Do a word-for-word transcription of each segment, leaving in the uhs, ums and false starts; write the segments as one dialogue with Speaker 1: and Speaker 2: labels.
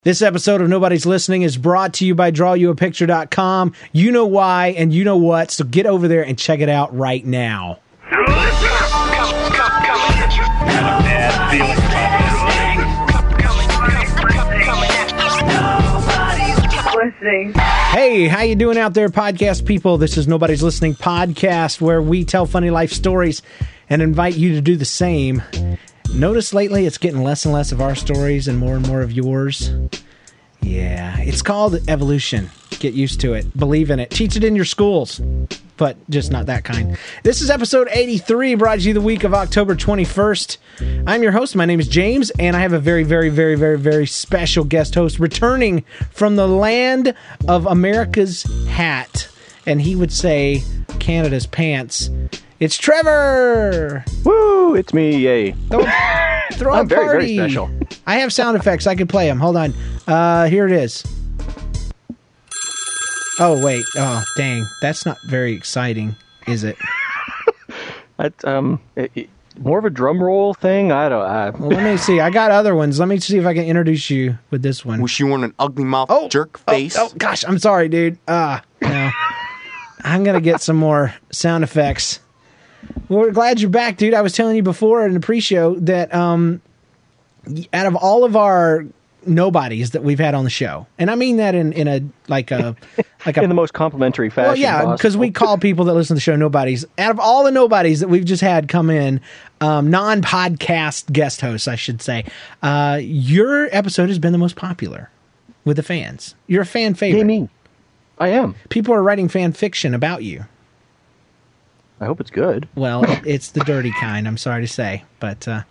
Speaker 1: This episode of Nobody's Listening is brought to you by draw you a picture dot com. You know why and you know what, so get over there and check it out right now.
Speaker 2: Listening.
Speaker 1: Hey, how you doing out there, podcast people? This is Nobody's Listening podcast, where we tell funny life stories and invite you to do the same. Notice lately it's getting less and less of our stories and more and more of yours. Yeah, it's called evolution. Get used to it. Believe in it. Teach it in your schools, but just not that kind. This is episode eighty-three, brought to you the week of October twenty-first. I'm your host. My name is James, and I have a very, very, very, very, very special guest host returning from the land of America's hat, and he would say Canada's pants. It's Trevor!
Speaker 3: Woo! It's me, yay.
Speaker 1: Throw, throw
Speaker 3: I'm
Speaker 1: a
Speaker 3: very,
Speaker 1: party.
Speaker 3: very special.
Speaker 1: I have sound effects. I could play them. Hold on. Uh, here it is. Oh, wait. Oh, dang. That's not very exciting, is it?
Speaker 3: That's um, it, it, more of a drum roll thing? I don't... I...
Speaker 1: Well, let me see. I got other ones. Let me see if I can introduce you with this one.
Speaker 4: Wish you weren't an ugly mouth
Speaker 1: Oh,
Speaker 4: jerk
Speaker 1: oh,
Speaker 4: face.
Speaker 1: Oh, gosh. I'm sorry, dude. Ah, no. I'm going to get some more sound effects. Well, we're glad you're back, dude. I was telling you before in the pre-show that um, out of all of our nobodies that we've had on the show, and I mean that in, in a like a like a
Speaker 3: in the most complimentary fashion.
Speaker 1: well, yeah, because we call people that listen to the show nobodies. Out of all the nobodies that we've just had come in, um, non-podcast guest hosts, I should say, uh, your episode has been the most popular with the fans. You're a fan favorite.
Speaker 3: Hey, me. I am.
Speaker 1: People are writing fan fiction about you.
Speaker 3: I hope it's good.
Speaker 1: Well, it's the dirty kind, I'm sorry to say, but uh,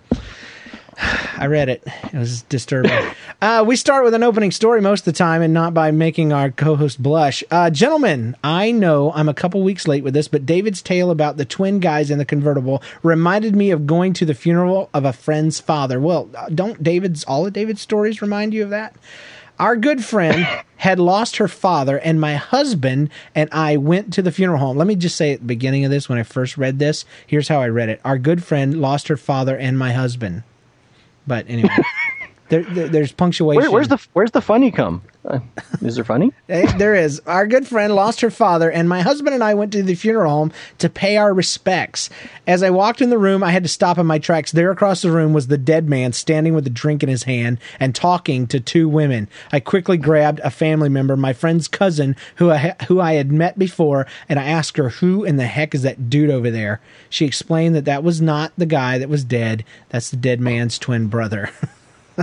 Speaker 1: I read it. It was disturbing. Uh, we start with an opening story most of the time and not by making our co-host blush. Uh, gentlemen, I know I'm a couple weeks late with this, but David's tale about the twin guys in the convertible reminded me of going to the funeral of a friend's father. Well, don't David's all of David's stories remind you of that? Our good friend had lost her father, and my husband and I went to the funeral home. Let me just say at the beginning of this, when I first read this, here's how I read it. Our good friend lost her father and my husband. But anyway, there, there, there's punctuation.
Speaker 3: Where, where's the Where's the funny come? Uh, is there funny?
Speaker 1: There is. Our good friend lost her father, and my husband and I went to the funeral home to pay our respects. As I walked in the room, I had to stop in my tracks. There across the room was the dead man standing with a drink in his hand and talking to two women. I quickly grabbed a family member, my friend's cousin, who I, who I had met before, and I asked her, who in the heck is that dude over there? She explained that that was not the guy that was dead. That's the dead man's twin brother.
Speaker 3: As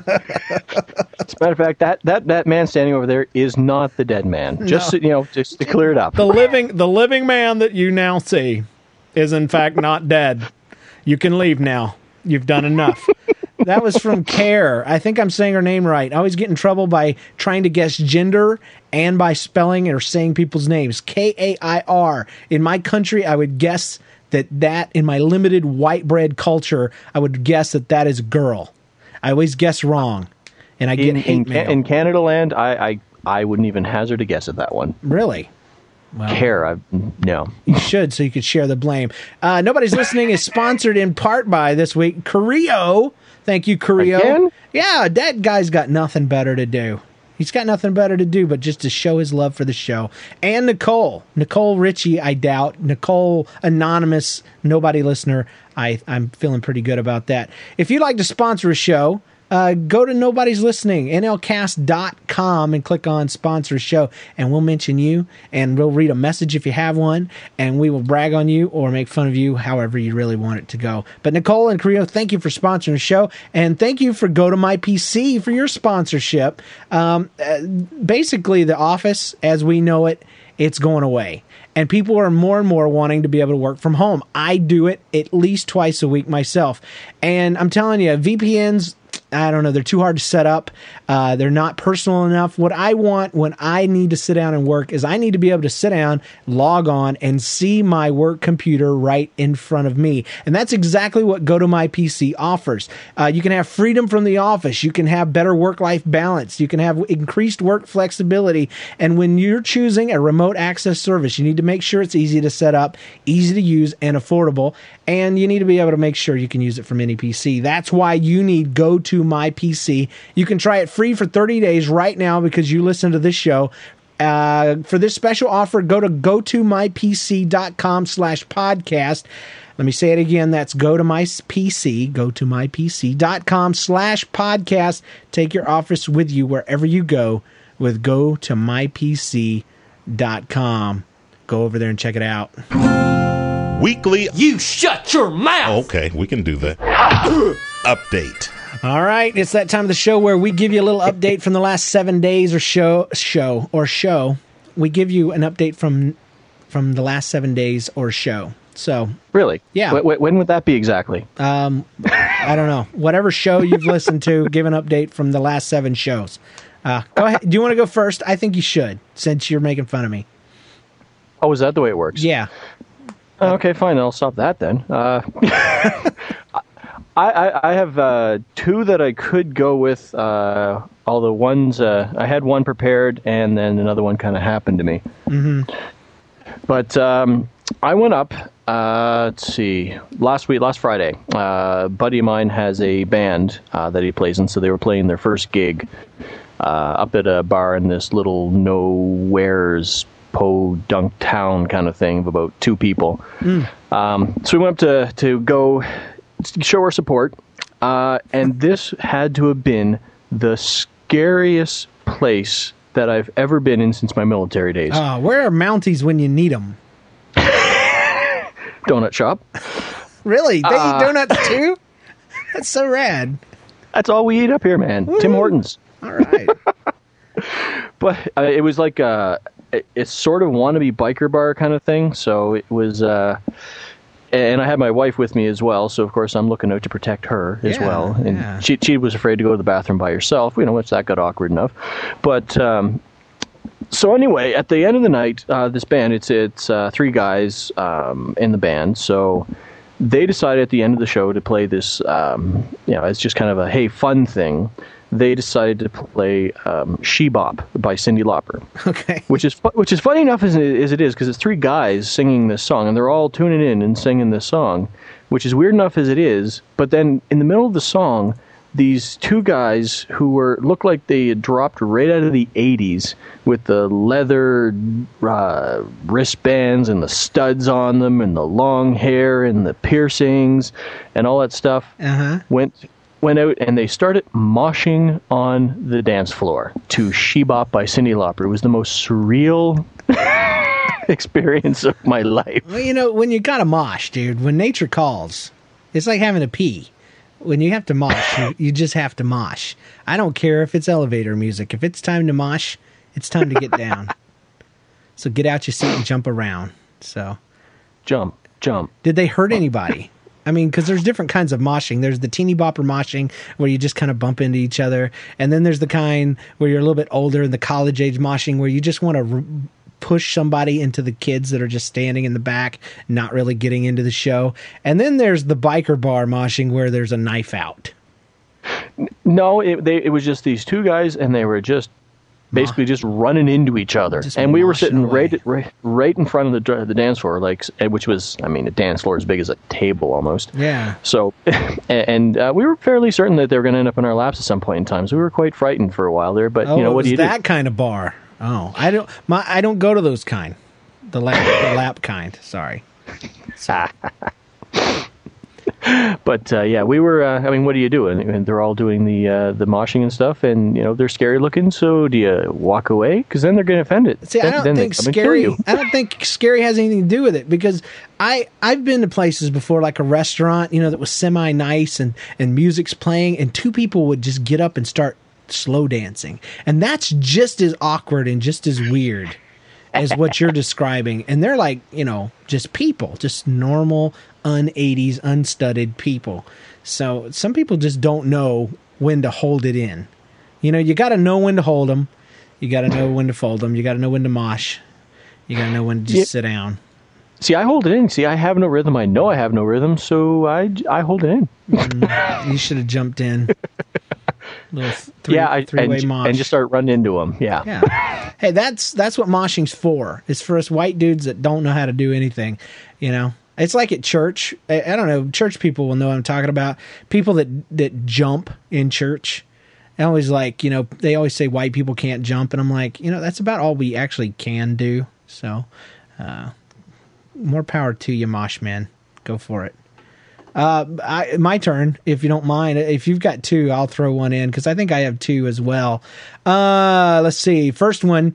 Speaker 3: a matter of fact, that, that, that man standing over there is not the dead man. Just
Speaker 1: No.
Speaker 3: you know, just to clear it up.
Speaker 1: The living the living man that you now see is in fact not dead. You can leave now. You've done enough. That was from Care. I think I'm saying her name right. I always get in trouble by trying to guess gender and by spelling or saying people's names. K A I R. In my country, I would guess that that, in my limited white bread culture, I would guess that that is a girl. I always guess wrong, and I get
Speaker 3: in,
Speaker 1: hate
Speaker 3: in,
Speaker 1: mail.
Speaker 3: in Canada land, I, I I wouldn't even hazard a guess at that one.
Speaker 1: Really? Well,
Speaker 3: Care, I no.
Speaker 1: you should, so you could share the blame. Uh, Nobody's Listening is sponsored in part by this week Creo. Thank you, Creo.
Speaker 3: Again?
Speaker 1: Yeah, that guy's got nothing better to do. He's got nothing better to do but just to show his love for the show. And Nicole. Nicole Ritchie, I doubt. Nicole, anonymous, nobody listener. I, I'm feeling pretty good about that. If you'd like to sponsor a show, uh, go to Nobody's Listening, N L cast dot com, and click on Sponsor a Show, and we'll mention you, and we'll read a message if you have one, and we will brag on you or make fun of you however you really want it to go. But Nicole and Creo, thank you for sponsoring the show, and thank you for Go to My P C for your sponsorship. Um, uh, basically, The Office, as we know it, it's going away. And people are more and more wanting to be able to work from home. I do it at least twice a week myself. And I'm telling you, V P Ns, I don't know, they're too hard to set up. Uh, they're not personal enough. What I want when I need to sit down and work is I need to be able to sit down, log on, and see my work computer right in front of me. And that's exactly what Go to My P C offers. Uh, you can have freedom from the office. You can have better work-life balance. You can have increased work flexibility. And when you're choosing a remote access service, you need to make sure it's easy to set up, easy to use, and affordable. And you need to be able to make sure you can use it from any P C. That's why you need Go to to My P C. You can try it free for thirty days right now because you listen to this show. Uh, for this special offer, go to go to my p c dot com slash podcast. Let me say it again. That's go to my P C, go to my p c dot com slash podcast. Take your office with you wherever you go with go to my p c dot com. Go over there and check it out.
Speaker 4: Weekly.
Speaker 5: You shut your mouth.
Speaker 4: Okay, we can do that. Update.
Speaker 1: All right, it's that time of the show where we give you a little update from the last seven days or show, show or show. We give you an update from from the last seven days or show. So
Speaker 3: really,
Speaker 1: yeah.
Speaker 3: W- w- when would that be exactly?
Speaker 1: Um, I don't know. Whatever show you've listened to, give an update from the last seven shows. Uh, go ahead. Do you want to go first? I think you should, since you're making fun of me.
Speaker 3: Oh, is that the way it works?
Speaker 1: Yeah.
Speaker 3: Okay, fine. I'll stop that then. Uh, I, I, I have uh, two that I could go with. Uh, all the ones uh, I had one prepared, and then another one kind of happened to me.
Speaker 1: Mm-hmm.
Speaker 3: But um, I went up. Uh, let's see. Last week, last Friday, uh, a buddy of mine has a band uh, that he plays in, so they were playing their first gig uh, up at a bar in this little nowhere's podunk town kind of thing of about two people. Mm. Um, so we went up to to go show our support, uh, and this had to have been the scariest place that I've ever been in since my military days.
Speaker 1: Uh, where are Mounties when you need them?
Speaker 3: Donut shop.
Speaker 1: Really? They
Speaker 3: uh,
Speaker 1: eat donuts too? That's so rad.
Speaker 3: That's all we eat up here, man. Woo. Tim Hortons.
Speaker 1: All right.
Speaker 3: But uh, it was like a, it, it's sort of wannabe biker bar kind of thing. So it was, uh, and I had my wife with me as well. So of course I'm looking out to protect her as
Speaker 1: yeah,
Speaker 3: well. And
Speaker 1: yeah.
Speaker 3: she she was afraid to go to the bathroom by herself. You know, once that got awkward enough. But um, so anyway, at the end of the night, uh, this band, it's it's uh, three guys um, in the band. So they decided at the end of the show to play this, um, you know, it's just kind of a, hey, fun thing. They decided to play um, She Bop by Cyndi Lauper.
Speaker 1: Okay.
Speaker 3: Which is fu- which is funny enough as it, as it is, because it's three guys singing this song, and they're all tuning in and singing this song, which is weird enough as it is. But then in the middle of the song, these two guys who were looked like they had dropped right out of the eighties with the leather uh, wristbands and the studs on them and the long hair and the piercings and all that stuff
Speaker 1: uh-huh.
Speaker 3: went went out and they started moshing on the dance floor to She Bop by Cyndi Lauper. It was the most surreal experience of my life.
Speaker 1: Well, you know, when you got to mosh, dude, when nature calls, it's like having to pee. When you have to mosh, you, you just have to mosh. I don't care if it's elevator music. If it's time to mosh, it's time to get down. So get out your seat and jump around. So,
Speaker 3: Jump, jump.
Speaker 1: Did they hurt anybody? I mean, because there's different kinds of moshing. There's the teeny bopper moshing where you just kind of bump into each other. And then there's the kind where you're a little bit older and the college age moshing where you just want to r- push somebody into the kids that are just standing in the back, not really getting into the show. And then there's the biker bar moshing where there's a knife out.
Speaker 3: No, it, they, it was just these two guys, and they were just basically just running into each other.
Speaker 1: Just
Speaker 3: and we were sitting
Speaker 1: away.
Speaker 3: right, right right in front of the the dance floor, like, which was, I mean, a dance floor as big as a table almost.
Speaker 1: Yeah.
Speaker 3: So, and uh, we were fairly certain that they were going to end up in our laps at some point in time. So we were quite frightened for a while there. But
Speaker 1: Oh,
Speaker 3: you know,
Speaker 1: it
Speaker 3: what
Speaker 1: was
Speaker 3: do you
Speaker 1: that
Speaker 3: do?
Speaker 1: kind of bar. Oh, I don't. My I don't go to those kind. The lap, the lap kind. Sorry.
Speaker 3: But uh, yeah, we were. Uh, I mean, what do you do? And, and they're all doing the uh, the moshing and stuff, and you know they're scary looking. So do you walk away? Because then they're getting offended.
Speaker 1: See,
Speaker 3: then,
Speaker 1: I don't
Speaker 3: then
Speaker 1: think
Speaker 3: they come and kill
Speaker 1: scary.
Speaker 3: you.
Speaker 1: I don't think scary has anything to do with it because I I've been to places before, like a restaurant, you know, that was semi nice and and music's playing, and two people would just get up and start slow dancing, and that's just as awkward and just as weird as what you're describing. And they're like, you know, just people, just normal, un-eighties, unstudied people. So some people just don't know when to hold it in. You know, you got to know when to hold them. You got to know when to fold them. You got to know when to mosh. You got to know when to just
Speaker 3: Yeah.
Speaker 1: sit down.
Speaker 3: See, I hold it in. See, I have no rhythm. I know I have no rhythm, so I, I hold it in.
Speaker 1: Mm, you should have jumped in. Little three,
Speaker 3: yeah, I,
Speaker 1: three-way
Speaker 3: and,
Speaker 1: mosh.
Speaker 3: and just start running into them. Yeah.
Speaker 1: Yeah. Hey, that's that's what moshing's for. It's for us white dudes that don't know how to do anything. You know, It's like at church. I, I don't know. Church people will know what I'm talking about. People that that jump in church. I always like, you know, they always say white people can't jump, and I'm like, you know, that's about all we actually can do. So, uh, more power to you, Mosh Man. Go for it. Uh, I, my turn, if you don't mind. If you've got two, I'll throw one in because I think I have two as well. Uh, let's see. First one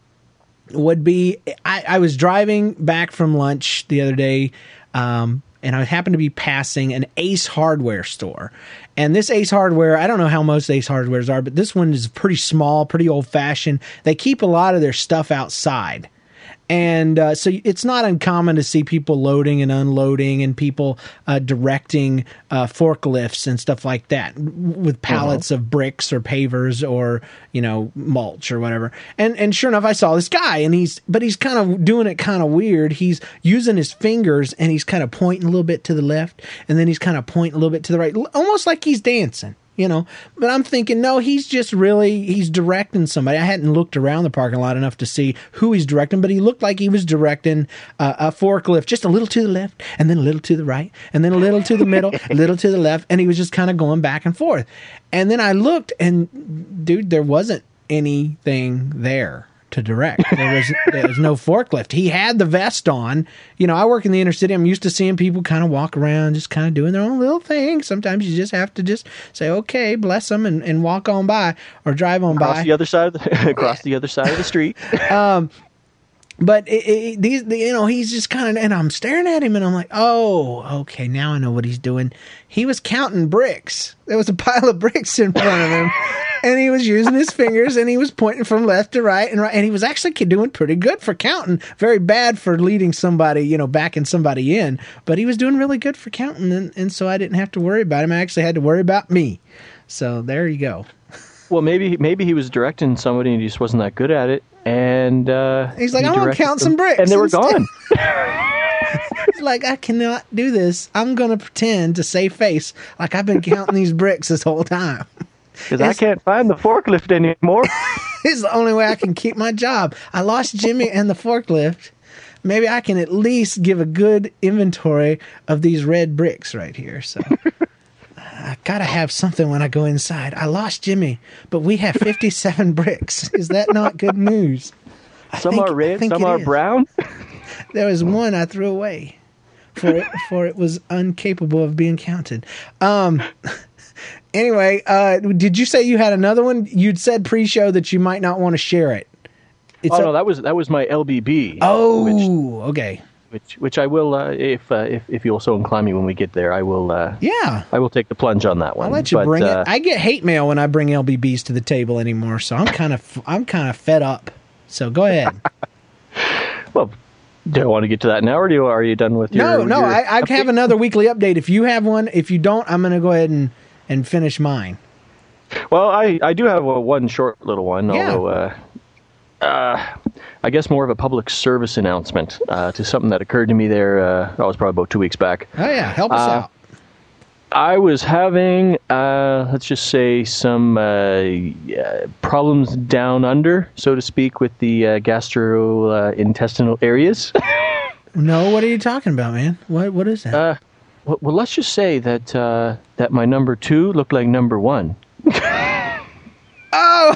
Speaker 1: would be I, I was driving back from lunch the other day, um, and I happened to be passing an Ace Hardware store. And this Ace Hardware, I don't know how most Ace Hardwares are, but this one is pretty small, pretty old-fashioned. They keep a lot of their stuff outside. And uh, so it's not uncommon to see people loading and unloading and people uh, directing uh, forklifts and stuff like that with pallets uh-huh. of bricks or pavers or, you know, mulch or whatever. And and sure enough, I saw this guy, and he's but he's kind of doing it kind of weird. He's using his fingers, and he's kind of pointing a little bit to the left, and then he's kind of pointing a little bit to the right, almost like he's dancing. You know, but I'm thinking, no, he's just really, he's directing somebody. I hadn't looked around the parking lot enough to see who he's directing, but he looked like he was directing uh, a forklift just a little to the left and then a little to the right and then a little to the middle, a little to the left. And he was just kind of going back and forth. And then I looked and, dude, there wasn't anything there to direct. There was there was no forklift. He had the vest on. You know, I work in the inner city. I'm used to seeing people kind of walk around, just kind of doing their own little thing. Sometimes you just have to just say, okay, bless them, and, and walk on by or drive on
Speaker 3: across
Speaker 1: by.
Speaker 3: the other side of the across the other side of the street.
Speaker 1: um, but it, it, these, the, you know, he's just kind of, and I'm staring at him, and I'm like, oh, okay, now I know what he's doing. He was counting bricks. There was a pile of bricks in front of him. And he was using his fingers, and he was pointing from left to right and right. And he was actually doing pretty good for counting. Very bad for leading somebody, you know, backing somebody in. But he was doing really good for counting. And, and so I didn't have to worry about him. I actually had to worry about me. So there you go.
Speaker 3: Well, maybe maybe he was directing somebody and he just wasn't that good at it. And uh,
Speaker 1: he's like,
Speaker 3: he
Speaker 1: I'm going to count some bricks.
Speaker 3: And they were
Speaker 1: instead.
Speaker 3: gone.
Speaker 1: He's like, I cannot do this. I'm going to pretend to save face like I've been counting these bricks this whole time.
Speaker 3: Because I can't find the forklift anymore.
Speaker 1: It's the only way I can keep my job. I lost Jimmy and the forklift. Maybe I can at least give a good inventory of these red bricks right here. So I gotta have something when I go inside. I lost Jimmy, but we have fifty-seven bricks. Is that not good news? I
Speaker 3: some
Speaker 1: think,
Speaker 3: are red, some are is. brown.
Speaker 1: There was one I threw away, for it, for it was incapable of being counted. Um. Anyway, uh, did you say you had another one? You'd said pre-show that you might not want to share it. It's
Speaker 3: oh
Speaker 1: a-
Speaker 3: no, that was that was my L B B.
Speaker 1: Oh,
Speaker 3: which,
Speaker 1: okay.
Speaker 3: Which which I will uh, if uh, if if you'll so incline me when we get there, I will. Uh,
Speaker 1: yeah,
Speaker 3: I will take the plunge on that one.
Speaker 1: I'll let you
Speaker 3: but,
Speaker 1: bring
Speaker 3: uh,
Speaker 1: it. I get hate mail when I bring L B Bs to the table anymore, so I'm kind of I'm kind of fed up. So go ahead.
Speaker 3: Well. Do I want to get to that now, or do you, are you done with your?
Speaker 1: No, no.
Speaker 3: Your
Speaker 1: I, I have another weekly update. If you have one, if you don't, I'm going to go ahead and, and finish mine.
Speaker 3: Well, I, I do have a, one short little one,
Speaker 1: yeah.
Speaker 3: although uh, uh, I guess more of a public service announcement uh, to something that occurred to me there. Uh, that was probably about two weeks back.
Speaker 1: Oh yeah, help us
Speaker 3: uh,
Speaker 1: out.
Speaker 3: I was having, uh, let's just say, some uh, uh, problems down under, so to speak, with the uh, gastrointestinal areas.
Speaker 1: No, what are you talking about, man? What What is that?
Speaker 3: Uh, well, well, let's just say that uh, that my number two looked like number one.
Speaker 1: Oh!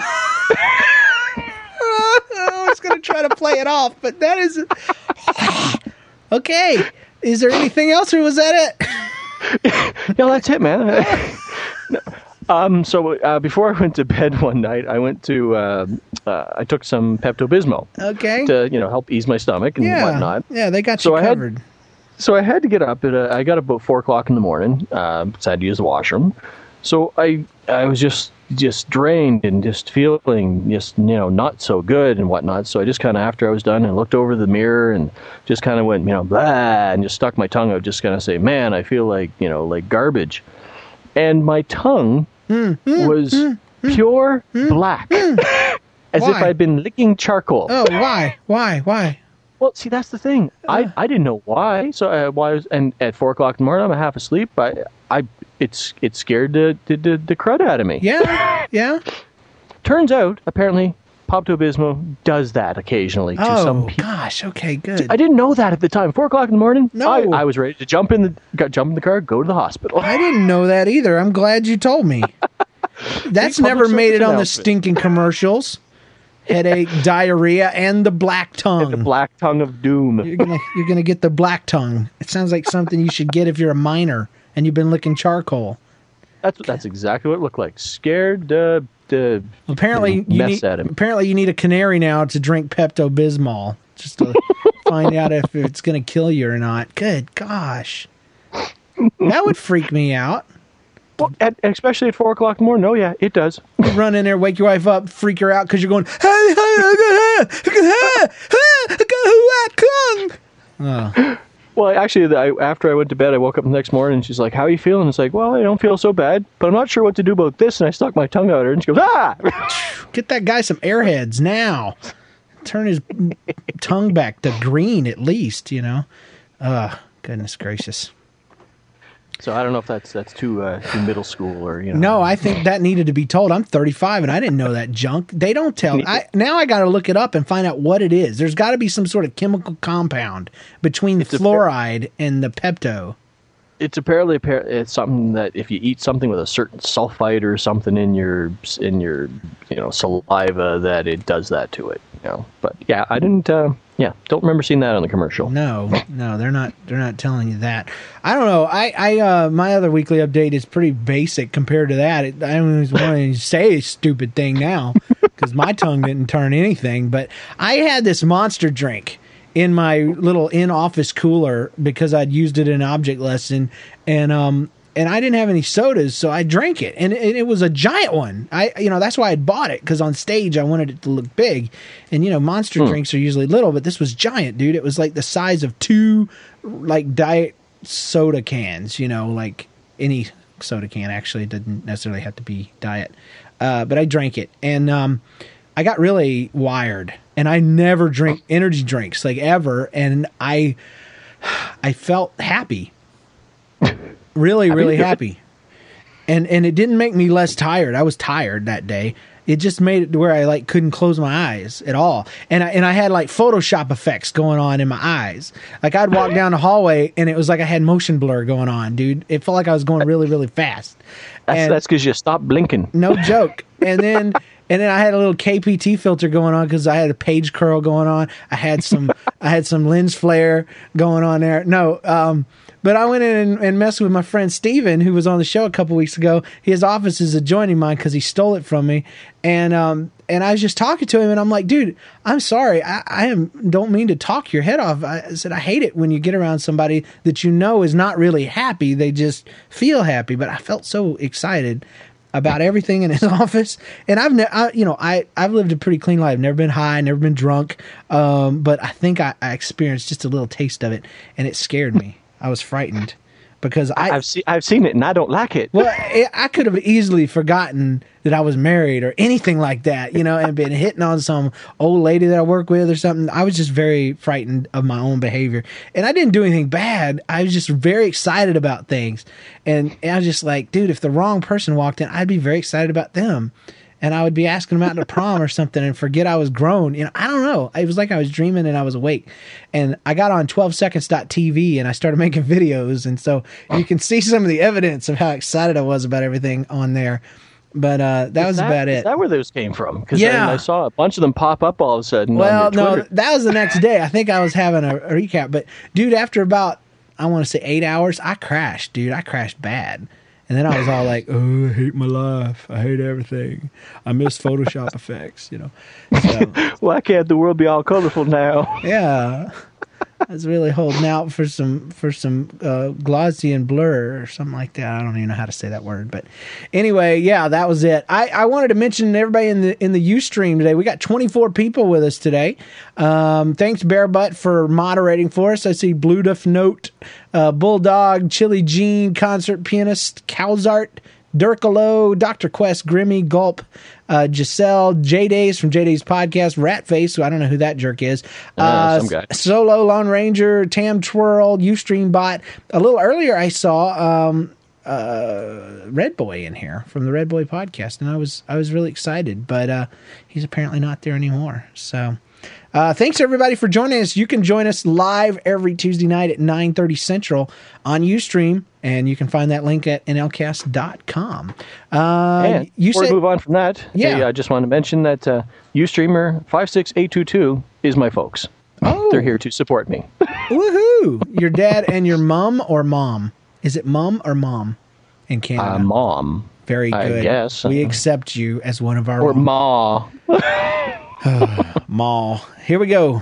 Speaker 1: I was going to try to play it off, but that is... Okay. Is there anything else, or was that it?
Speaker 3: No, that's it, man. um, so uh, before I went to bed one night, I went to uh, uh, I took some Pepto-Bismol.
Speaker 1: Okay.
Speaker 3: To you know help ease my stomach and
Speaker 1: yeah.
Speaker 3: whatnot.
Speaker 1: Yeah, they got
Speaker 3: so
Speaker 1: you covered.
Speaker 3: I had, so I had to get up at uh, I got up about four o'clock in the morning. Uh, so I had to use the washroom. So I I was just just drained and just feeling just you know not so good and whatnot. So I just kind of after I was done and looked over the mirror and just kind of went you know blah and just stuck my tongue out, just kind of say, man, I feel like you know like garbage, and my tongue
Speaker 1: mm, mm,
Speaker 3: was
Speaker 1: mm,
Speaker 3: pure
Speaker 1: mm,
Speaker 3: black,
Speaker 1: mm.
Speaker 3: as
Speaker 1: Why?
Speaker 3: if I'd been licking charcoal.
Speaker 1: Oh, why, why, why?
Speaker 3: Well, see, that's the thing. I, I didn't know why. So I, why was and at four o'clock in the morning, I'm half asleep. I I it's it scared the the, the, the crud out of me.
Speaker 1: Yeah, yeah.
Speaker 3: Turns out, apparently, Pepto-Bismol does that occasionally to
Speaker 1: Oh,
Speaker 3: some people.
Speaker 1: gosh. Okay, good.
Speaker 3: I didn't know that at the time. Four o'clock in the morning.
Speaker 1: No.
Speaker 3: I, I was ready to jump in the got jump in the car, go to the hospital.
Speaker 1: I didn't know that either. I'm glad you told me. That's
Speaker 3: Big
Speaker 1: never
Speaker 3: public
Speaker 1: made it
Speaker 3: service
Speaker 1: on the
Speaker 3: announcement.
Speaker 1: stinking commercials. Headache, diarrhea, and the black tongue.
Speaker 3: The black tongue of doom.
Speaker 1: You're gonna you're gonna get the black tongue. It sounds like something you should get if you're a miner and you've been licking charcoal.
Speaker 3: That's that's exactly what it looked like. Scared uh, to
Speaker 1: Apparently, you
Speaker 3: mess
Speaker 1: need,
Speaker 3: at him.
Speaker 1: apparently you need a canary now to drink Pepto Bismol just to find out if it's gonna kill you or not. Good gosh, that would freak me out.
Speaker 3: Well, at, especially at four o'clock in the morning. Oh yeah, it does.
Speaker 1: You run in there, wake your wife up, freak her out because you're going. Oh.
Speaker 3: Well, actually, I, after I went to bed, I woke up the next morning, and she's like, "How are you feeling?" It's like, "Well, I don't feel so bad, but I'm not sure what to do about this." And I stuck my tongue out at her, and she goes, "Ah!"
Speaker 1: Get that guy some airheads now. Turn his tongue back to green at least, you know. Uh, goodness gracious.
Speaker 3: So I don't know if that's that's too uh, too middle school or you know.
Speaker 1: No, I think that needed to be told. I'm thirty-five and I didn't know that junk. They don't tell. I now I got to look it up and find out what it is. There's got to be some sort of chemical compound between the
Speaker 3: It's a-
Speaker 1: fluoride and the Pepto.
Speaker 3: It's apparently appar- it's something that if you eat something with a certain sulfite or something in your in your you know saliva, that it does that to it. You know, but yeah, I didn't. Uh, yeah, don't remember seeing that on the commercial.
Speaker 1: No, no, they're not. They're not telling you that. I don't know. I, I, uh, my other weekly update is pretty basic compared to that. It, I don't even want to say a stupid thing now because my tongue didn't turn anything. But I had this Monster drink in my little in-office cooler because I'd used it in object lesson, and um, and I didn't have any sodas, so I drank it, and it, it was a giant one. I, you know, that's why I bought it because on stage I wanted it to look big, and you know, Monster
Speaker 3: Hmm.
Speaker 1: drinks are usually little, but this was giant, dude. It was like the size of two, like diet soda cans. You know, like any soda can. Actually, it didn't necessarily have to be diet, uh, but I drank it, and um, I got really wired, and I never drink energy drinks like ever, and I, I felt happy. Really, really happy. And and it didn't make me less tired. I was tired that day. It just made it to where I like couldn't close my eyes at all. And I and I had like Photoshop effects going on in my eyes. Like I'd walk down the hallway and it was like I had motion blur going on, dude. It felt like I was going really, really fast.
Speaker 3: That's
Speaker 1: And-
Speaker 3: that's because you stopped blinking.
Speaker 1: no joke. And then and then I had a little K P T filter going on because I had a page curl going on. I had some I had some lens flare going on there. No, um, but I went in and, and messed with my friend Steven, who was on the show a couple weeks ago. His office is adjoining mine because he stole it from me. And um, and I was just talking to him, and I'm like, dude, I'm sorry. I, I am don't mean to talk your head off. I said I hate it when you get around somebody that you know is not really happy. They just feel happy. But I felt so excited about everything in his office, and I've ne- I, you know I I've lived a pretty clean life. Never been high, never been drunk, um, but I think I, I experienced just a little taste of it, and it scared me. I was frightened because I
Speaker 3: I've seen I've seen it and I don't like it.
Speaker 1: well it, I could have easily forgotten that I was married or anything like that, you know, and been hitting on some old lady that I work with or something. I was just very frightened of my own behavior, and I didn't do anything bad. I was just very excited about things, and, and I was just like, dude, if the wrong person walked in, I'd be very excited about them. And I would be asking them out to prom or something and forget I was grown. You know, I don't know. It was like I was dreaming and I was awake. And I got on twelve seconds dot t v and I started making videos. And so you can see some of the evidence of how excited I was about everything on there. But uh, that
Speaker 3: Is
Speaker 1: was
Speaker 3: that,
Speaker 1: about
Speaker 3: Is
Speaker 1: it.
Speaker 3: that where those came from? Because
Speaker 1: Yeah.
Speaker 3: I, I saw a bunch of them pop up all of a sudden.
Speaker 1: Well,
Speaker 3: on your
Speaker 1: no,
Speaker 3: Twitter.
Speaker 1: that was the next day. I think I was having a, a recap. But, dude, after about, I want to say eight hours, I crashed, dude. I crashed bad. And then I was all like, oh, I hate my life. I hate everything. I miss Photoshop effects, you know. So,
Speaker 3: Why can't the world be all colorful now?
Speaker 1: yeah. I was really holding out for some for some uh, Gaussian blur or something like that. I don't even know how to say that word, but anyway, yeah, that was it. I, I wanted to mention everybody in the in the Ustream today. We got twenty-four people with us today. Um, thanks Bear Butt for moderating for us. I see Blue Duff Note, uh, Bulldog, Chili Jean, Concert Pianist, Calzart, Dirkalo, Doctor Quest, Grimmy, Gulp, uh, Giselle, J Days from J Days Podcast, Ratface, who I don't know who that jerk is,
Speaker 3: Uh,
Speaker 1: uh,
Speaker 3: some guy.
Speaker 1: Solo, Lone Ranger, Tam Twirl, Ustream Bot. A little earlier I saw um, uh, Red Boy in here from the Red Boy podcast, and I was I was really excited, but uh, he's apparently not there anymore. So uh, thanks everybody for joining us. You can join us live every Tuesday night at nine thirty Central on Ustream, and you can find that link at N L cast dot com. Uh,
Speaker 3: and
Speaker 1: you
Speaker 3: before
Speaker 1: said,
Speaker 3: we move on from that,
Speaker 1: yeah.
Speaker 3: hey, I just want to mention that uh, Ustreamer five six eight two two is my folks.
Speaker 1: Oh.
Speaker 3: They're here to support me.
Speaker 1: Woohoo! Your dad and your mom or mom? Is it mom or mom in Canada?
Speaker 3: Uh, mom.
Speaker 1: Very good.
Speaker 3: I guess.
Speaker 1: We accept you as one of our
Speaker 3: Or
Speaker 1: own.
Speaker 3: ma.
Speaker 1: Ma. Here we go.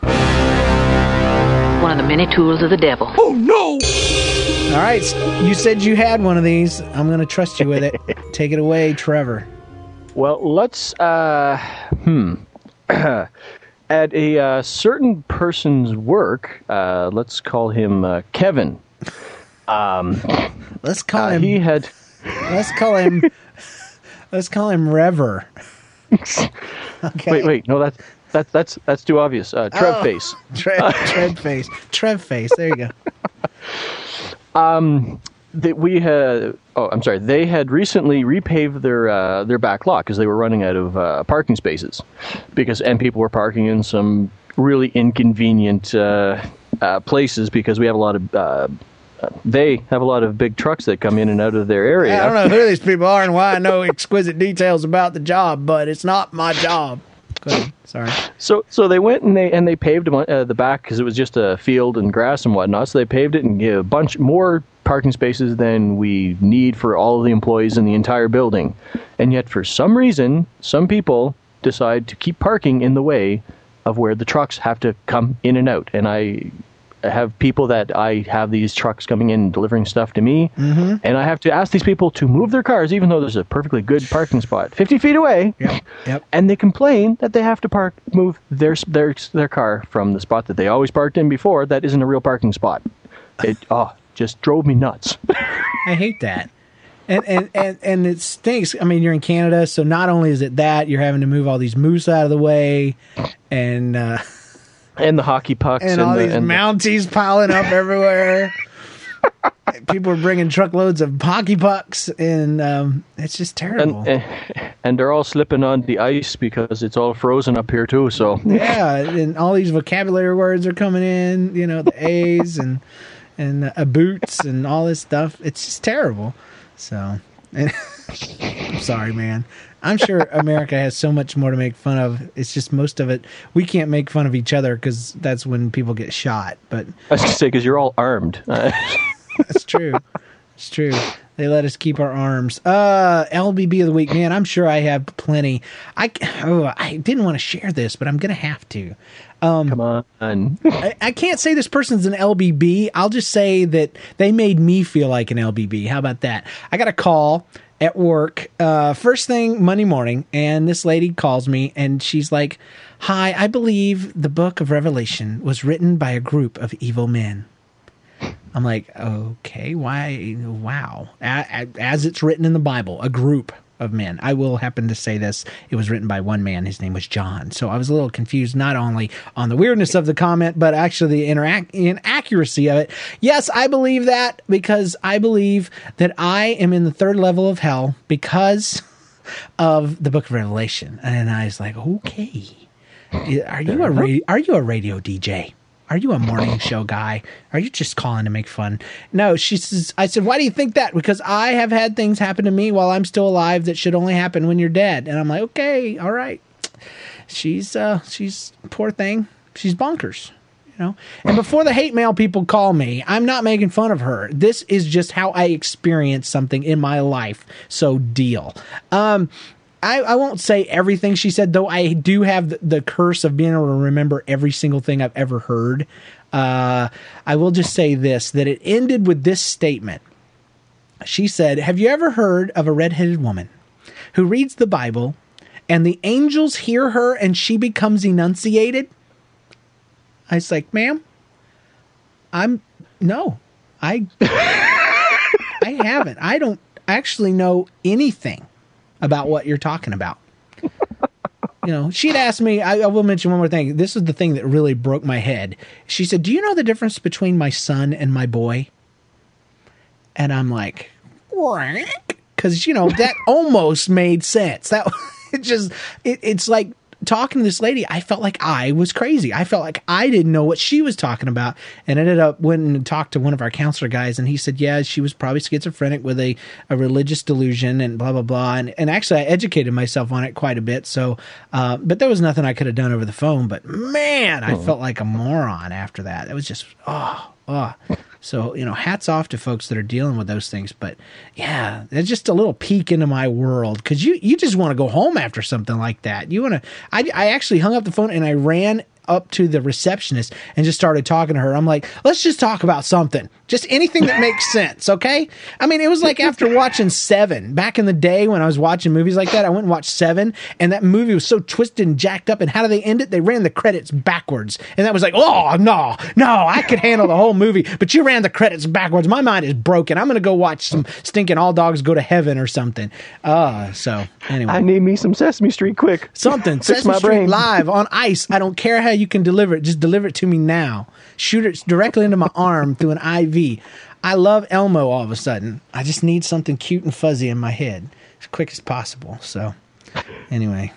Speaker 6: One of the many tools of the devil.
Speaker 5: Oh no!
Speaker 1: All right. You said you had one of these. I'm going to trust you with it. Take it away, Trevor.
Speaker 3: Well, let's, uh, hmm. At a uh, certain person's work, uh, let's call him uh, Kevin. Um,
Speaker 1: Let's call
Speaker 3: uh,
Speaker 1: him.
Speaker 3: he had.
Speaker 1: Let's call him. let's call him Rever. Okay.
Speaker 3: Wait, wait, no, that's that's that's that's too obvious. Uh, Trev
Speaker 1: Oh.
Speaker 3: face.
Speaker 1: Trev, Trev face. Trev face. There you go.
Speaker 3: Um, that we had. Oh, I'm sorry. They had recently repaved their uh, their back lot because they were running out of uh, parking spaces, because and people were parking in some really inconvenient uh, uh, places because we have a lot of. Uh, they have a lot of big trucks that come in and out of their area.
Speaker 1: I don't know who these people are and why I know exquisite details about the job, but it's not my job. Go ahead. Sorry.
Speaker 3: So, so they went and they and they paved uh, the back because it was just a field and grass and whatnot. So they paved it and gave a bunch more parking spaces than we need for all of the employees in the entire building. And yet, for some reason, some people decide to keep parking in the way of where the trucks have to come in and out. And I have people that I have these trucks coming in and delivering stuff to me,
Speaker 1: Mm-hmm.
Speaker 3: and I have to ask these people to move their cars, even though there's a perfectly good parking spot fifty feet away.
Speaker 1: Yep. Yep.
Speaker 3: And they complain that they have to park, move their their their car from the spot that they always parked in before. That isn't a real parking spot. It oh just drove me nuts.
Speaker 1: I hate that. And, and, and, and it stinks. I mean, you're in Canada, so not only is it that, you're having to move all these moose out of the way, and uh,
Speaker 3: And the hockey pucks
Speaker 1: and,
Speaker 3: and,
Speaker 1: all
Speaker 3: the,
Speaker 1: these
Speaker 3: and the-
Speaker 1: Mounties piling up everywhere. People are bringing truckloads of hockey pucks, and um, it's just terrible.
Speaker 3: and, and and they're all slipping on the ice because it's all frozen up here too. So
Speaker 1: Yeah, and all these vocabulary words are coming in, you know, the A's and and uh, boots and all this stuff. It's just terrible. So, and, I'm sorry, man. I'm sure America has so much more to make fun of. It's just most of it, we can't make fun of each other because that's when people get shot. But
Speaker 3: I was just say because you're all armed. Uh,
Speaker 1: that's true. It's true. They let us keep our arms. Uh, L B B of the week, man. I'm sure I have plenty. I oh, I didn't want to share this, but I'm gonna have to.
Speaker 3: come on.
Speaker 1: I, I can't say this person's an L B B. I'll just say that they made me feel like an L B B. How about that? I got a call at work uh, first thing Monday morning, and this lady calls me, and she's like, "Hi, I believe the book of Revelation was written by a group of evil men." I'm like, okay, why? Wow. A- a- As it's written in the Bible, a group of men. I will happen to say this. It was written by one man. His name was John. So I was a little confused, not only on the weirdness of the comment, but actually the interac- inaccuracy of it. Yes, I believe that because I believe that I am in the third level of hell because of the book of Revelation. And I was like, okay, are you a ra- are you a radio D J? Are you a morning show guy? Are you just calling to make fun? No, she says, I said, why do you think that? Because I have had things happen to me while I'm still alive that should only happen when you're dead. And I'm like, okay, all right. She's, uh, she's, poor thing. She's bonkers, you know? And before the hate mail people call me, I'm not making fun of her. This is just how I experience something in my life. So deal. Um, I, I won't say everything she said, though I do have the, the curse of being able to remember every single thing I've ever heard. Uh, I will just say this, that it ended with this statement. She said, have you ever heard of a redheaded woman who reads the Bible and the angels hear her and she becomes enunciated? I was like, ma'am, I'm, no, I, I haven't. I don't actually know anything about what you're talking about. You know, she'd asked me, I, I will mention one more thing. This is the thing that really broke my head. She said, do you know the difference between my son and my boy? And I'm like, because, you know, that almost made sense. That it just, it, it's like talking to this lady, I felt like I was crazy. I felt like I didn't know what she was talking about, and ended up went and talked to one of our counselor guys, and he said, yeah, she was probably schizophrenic with a, a religious delusion and blah, blah, blah. And, and actually, I educated myself on it quite a bit. So, uh, but there was nothing I could have done over the phone. But man, I felt like a moron after that. It was just, oh, oh. So, you know, hats off to folks that are dealing with those things. But yeah, it's just a little peek into my world, because you, you just want to go home after something like that. You want to, I, I actually hung up the phone and I ran up to the receptionist and just started talking to her. I'm like, let's just talk about something, just anything that makes sense. Okay. I mean, it was like after watching Seven back in the day when I was watching movies like that, I went and watched Seven, and that movie was so twisted and jacked up. And how do they end it? They ran the credits backwards. And that was like, oh no, no, I could handle the whole movie, but you ran the credits backwards. My mind is broken. I'm going to go watch some stinking All Dogs Go to Heaven or something. Uh, so anyway,
Speaker 3: I need me some Sesame Street quick.
Speaker 1: Something.
Speaker 3: Fix
Speaker 1: Sesame
Speaker 3: my
Speaker 1: Street
Speaker 3: brain.
Speaker 1: live on ice. I don't care how you can deliver it. Just deliver it to me now. Shoot it directly into my arm through an I V. I love Elmo all of a sudden. I just need something cute and fuzzy in my head as quick as possible. So anyway.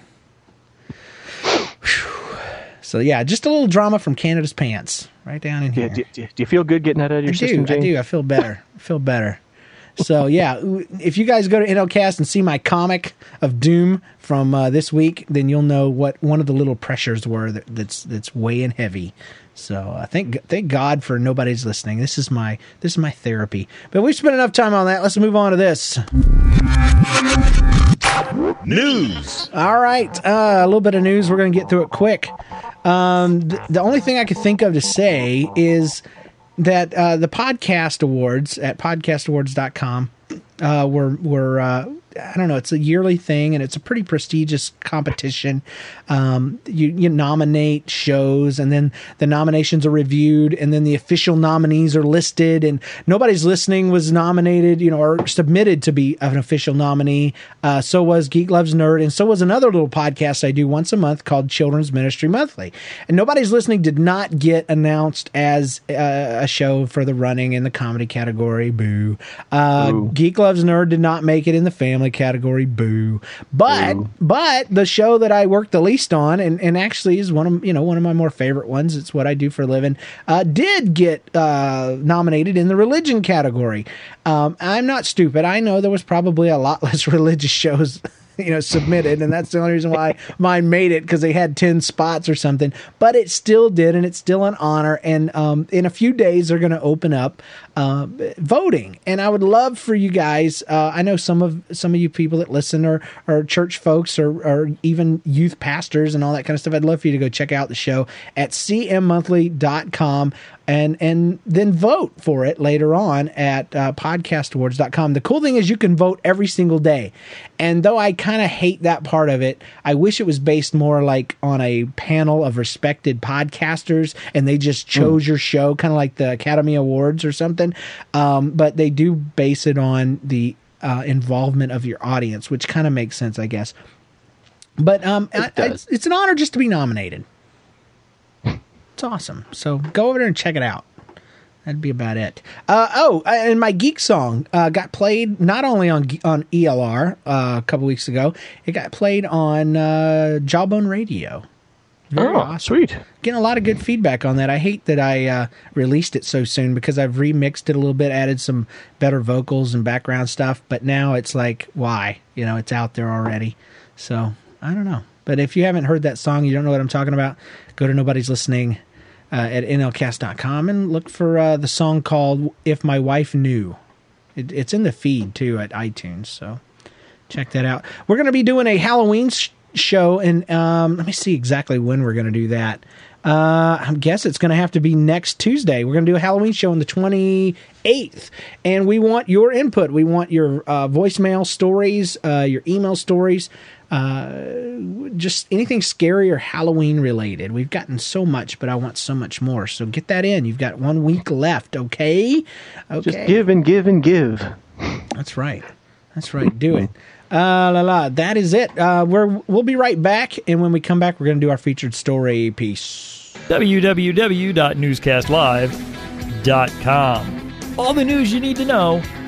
Speaker 1: So yeah, just a little drama from Canada's Pants right down in here.
Speaker 3: Yeah, do, do, do you feel good getting that out of your
Speaker 1: I
Speaker 3: system,
Speaker 1: do.
Speaker 3: Jane?
Speaker 1: I do. I feel better. I feel better. So yeah, if you guys go to N L Cast and see my comic of doom from uh, this week, then you'll know what one of the little pressures were that, that's that's weighing heavy. So I uh, thank thank God for nobody's listening. This is my this is my therapy. But we've spent enough time on that. Let's move on to this.
Speaker 4: News.
Speaker 1: All right, uh, a little bit of news. We're going to get through it quick. Um, th- the only thing I could think of to say is that uh, the podcast awards at podcast awards dot com uh, were were uh, I don't know. It's a yearly thing, and it's a pretty prestigious competition. Um, you, you nominate shows, and then the nominations are reviewed, and then the official nominees are listed. And Nobody's Listening was nominated, you know, or submitted to be an official nominee. Uh, so was Geek Loves Nerd, and so was another little podcast I do once a month called Children's Ministry Monthly. And Nobody's Listening did not get announced as uh, a show for the running in the comedy category. Boo. Uh,
Speaker 3: Boo.
Speaker 1: Geek Loves Nerd did not make it in the family category. Boo. But
Speaker 3: Boo.
Speaker 1: but the show that I work the least on, and, and actually is one of you know one of my more favorite ones, it's what I do for a living, uh, did get uh, nominated in the religion category. Um, I'm not stupid. I know there was probably a lot less religious shows you know, submitted, and that's the only reason why mine made it, because they had ten spots or something. But it still did, and it's still an honor. And um, in a few days, they're going to open up uh, voting, and I would love for you guys. Uh, I know some of some of you people that listen are are church folks, or or even youth pastors and all that kind of stuff. I'd love for you to go check out the show at c m monthly dot com. And and then vote for it later on at uh, podcast awards dot com. The cool thing is you can vote every single day. And though I kind of hate that part of it, I wish it was based more like on a panel of respected podcasters, and they just chose mm. your show, kind of like the Academy Awards or something. Um, but they do base it on the uh, involvement of your audience, which kind of makes sense, I guess. But um,
Speaker 3: it
Speaker 1: I, I, it's, it's an honor just to be nominated. It's awesome. So go over there and check it out. That'd be about it. Uh, oh, and my geek song uh, got played not only on on E L R uh, a couple weeks ago, it got played on uh, Jawbone Radio. Very
Speaker 3: oh,
Speaker 1: awesome.
Speaker 3: Sweet.
Speaker 1: Getting a lot of good feedback on that. I hate that I uh, released it so soon, because I've remixed it a little bit, added some better vocals and background stuff. But now it's like, why? You know, it's out there already. So I don't know. But if you haven't heard that song, you don't know what I'm talking about, go to Nobody's Listening uh, at N L cast dot com and look for uh, the song called If My Wife Knew. It, it's in the feed, too, at iTunes. So check that out. We're going to be doing a Halloween sh- show, and um, let me see exactly when we're going to do that. Uh, I guess it's going to have to be next Tuesday. We're going to do a Halloween show on the twenty-eighth, and we want your input. We want your uh, voicemail stories, uh, your email stories, uh, just anything scary or Halloween related. We've gotten so much, but I want so much more. So get that in. You've got one week left, okay? Okay.
Speaker 3: Just give and give and give.
Speaker 1: That's right. That's right. Do it. Uh, la la. That is it. Uh, we're we'll be right back, and when we come back, we're going to do our featured story piece.
Speaker 7: w w w dot newscast live dot com. All the news you need to know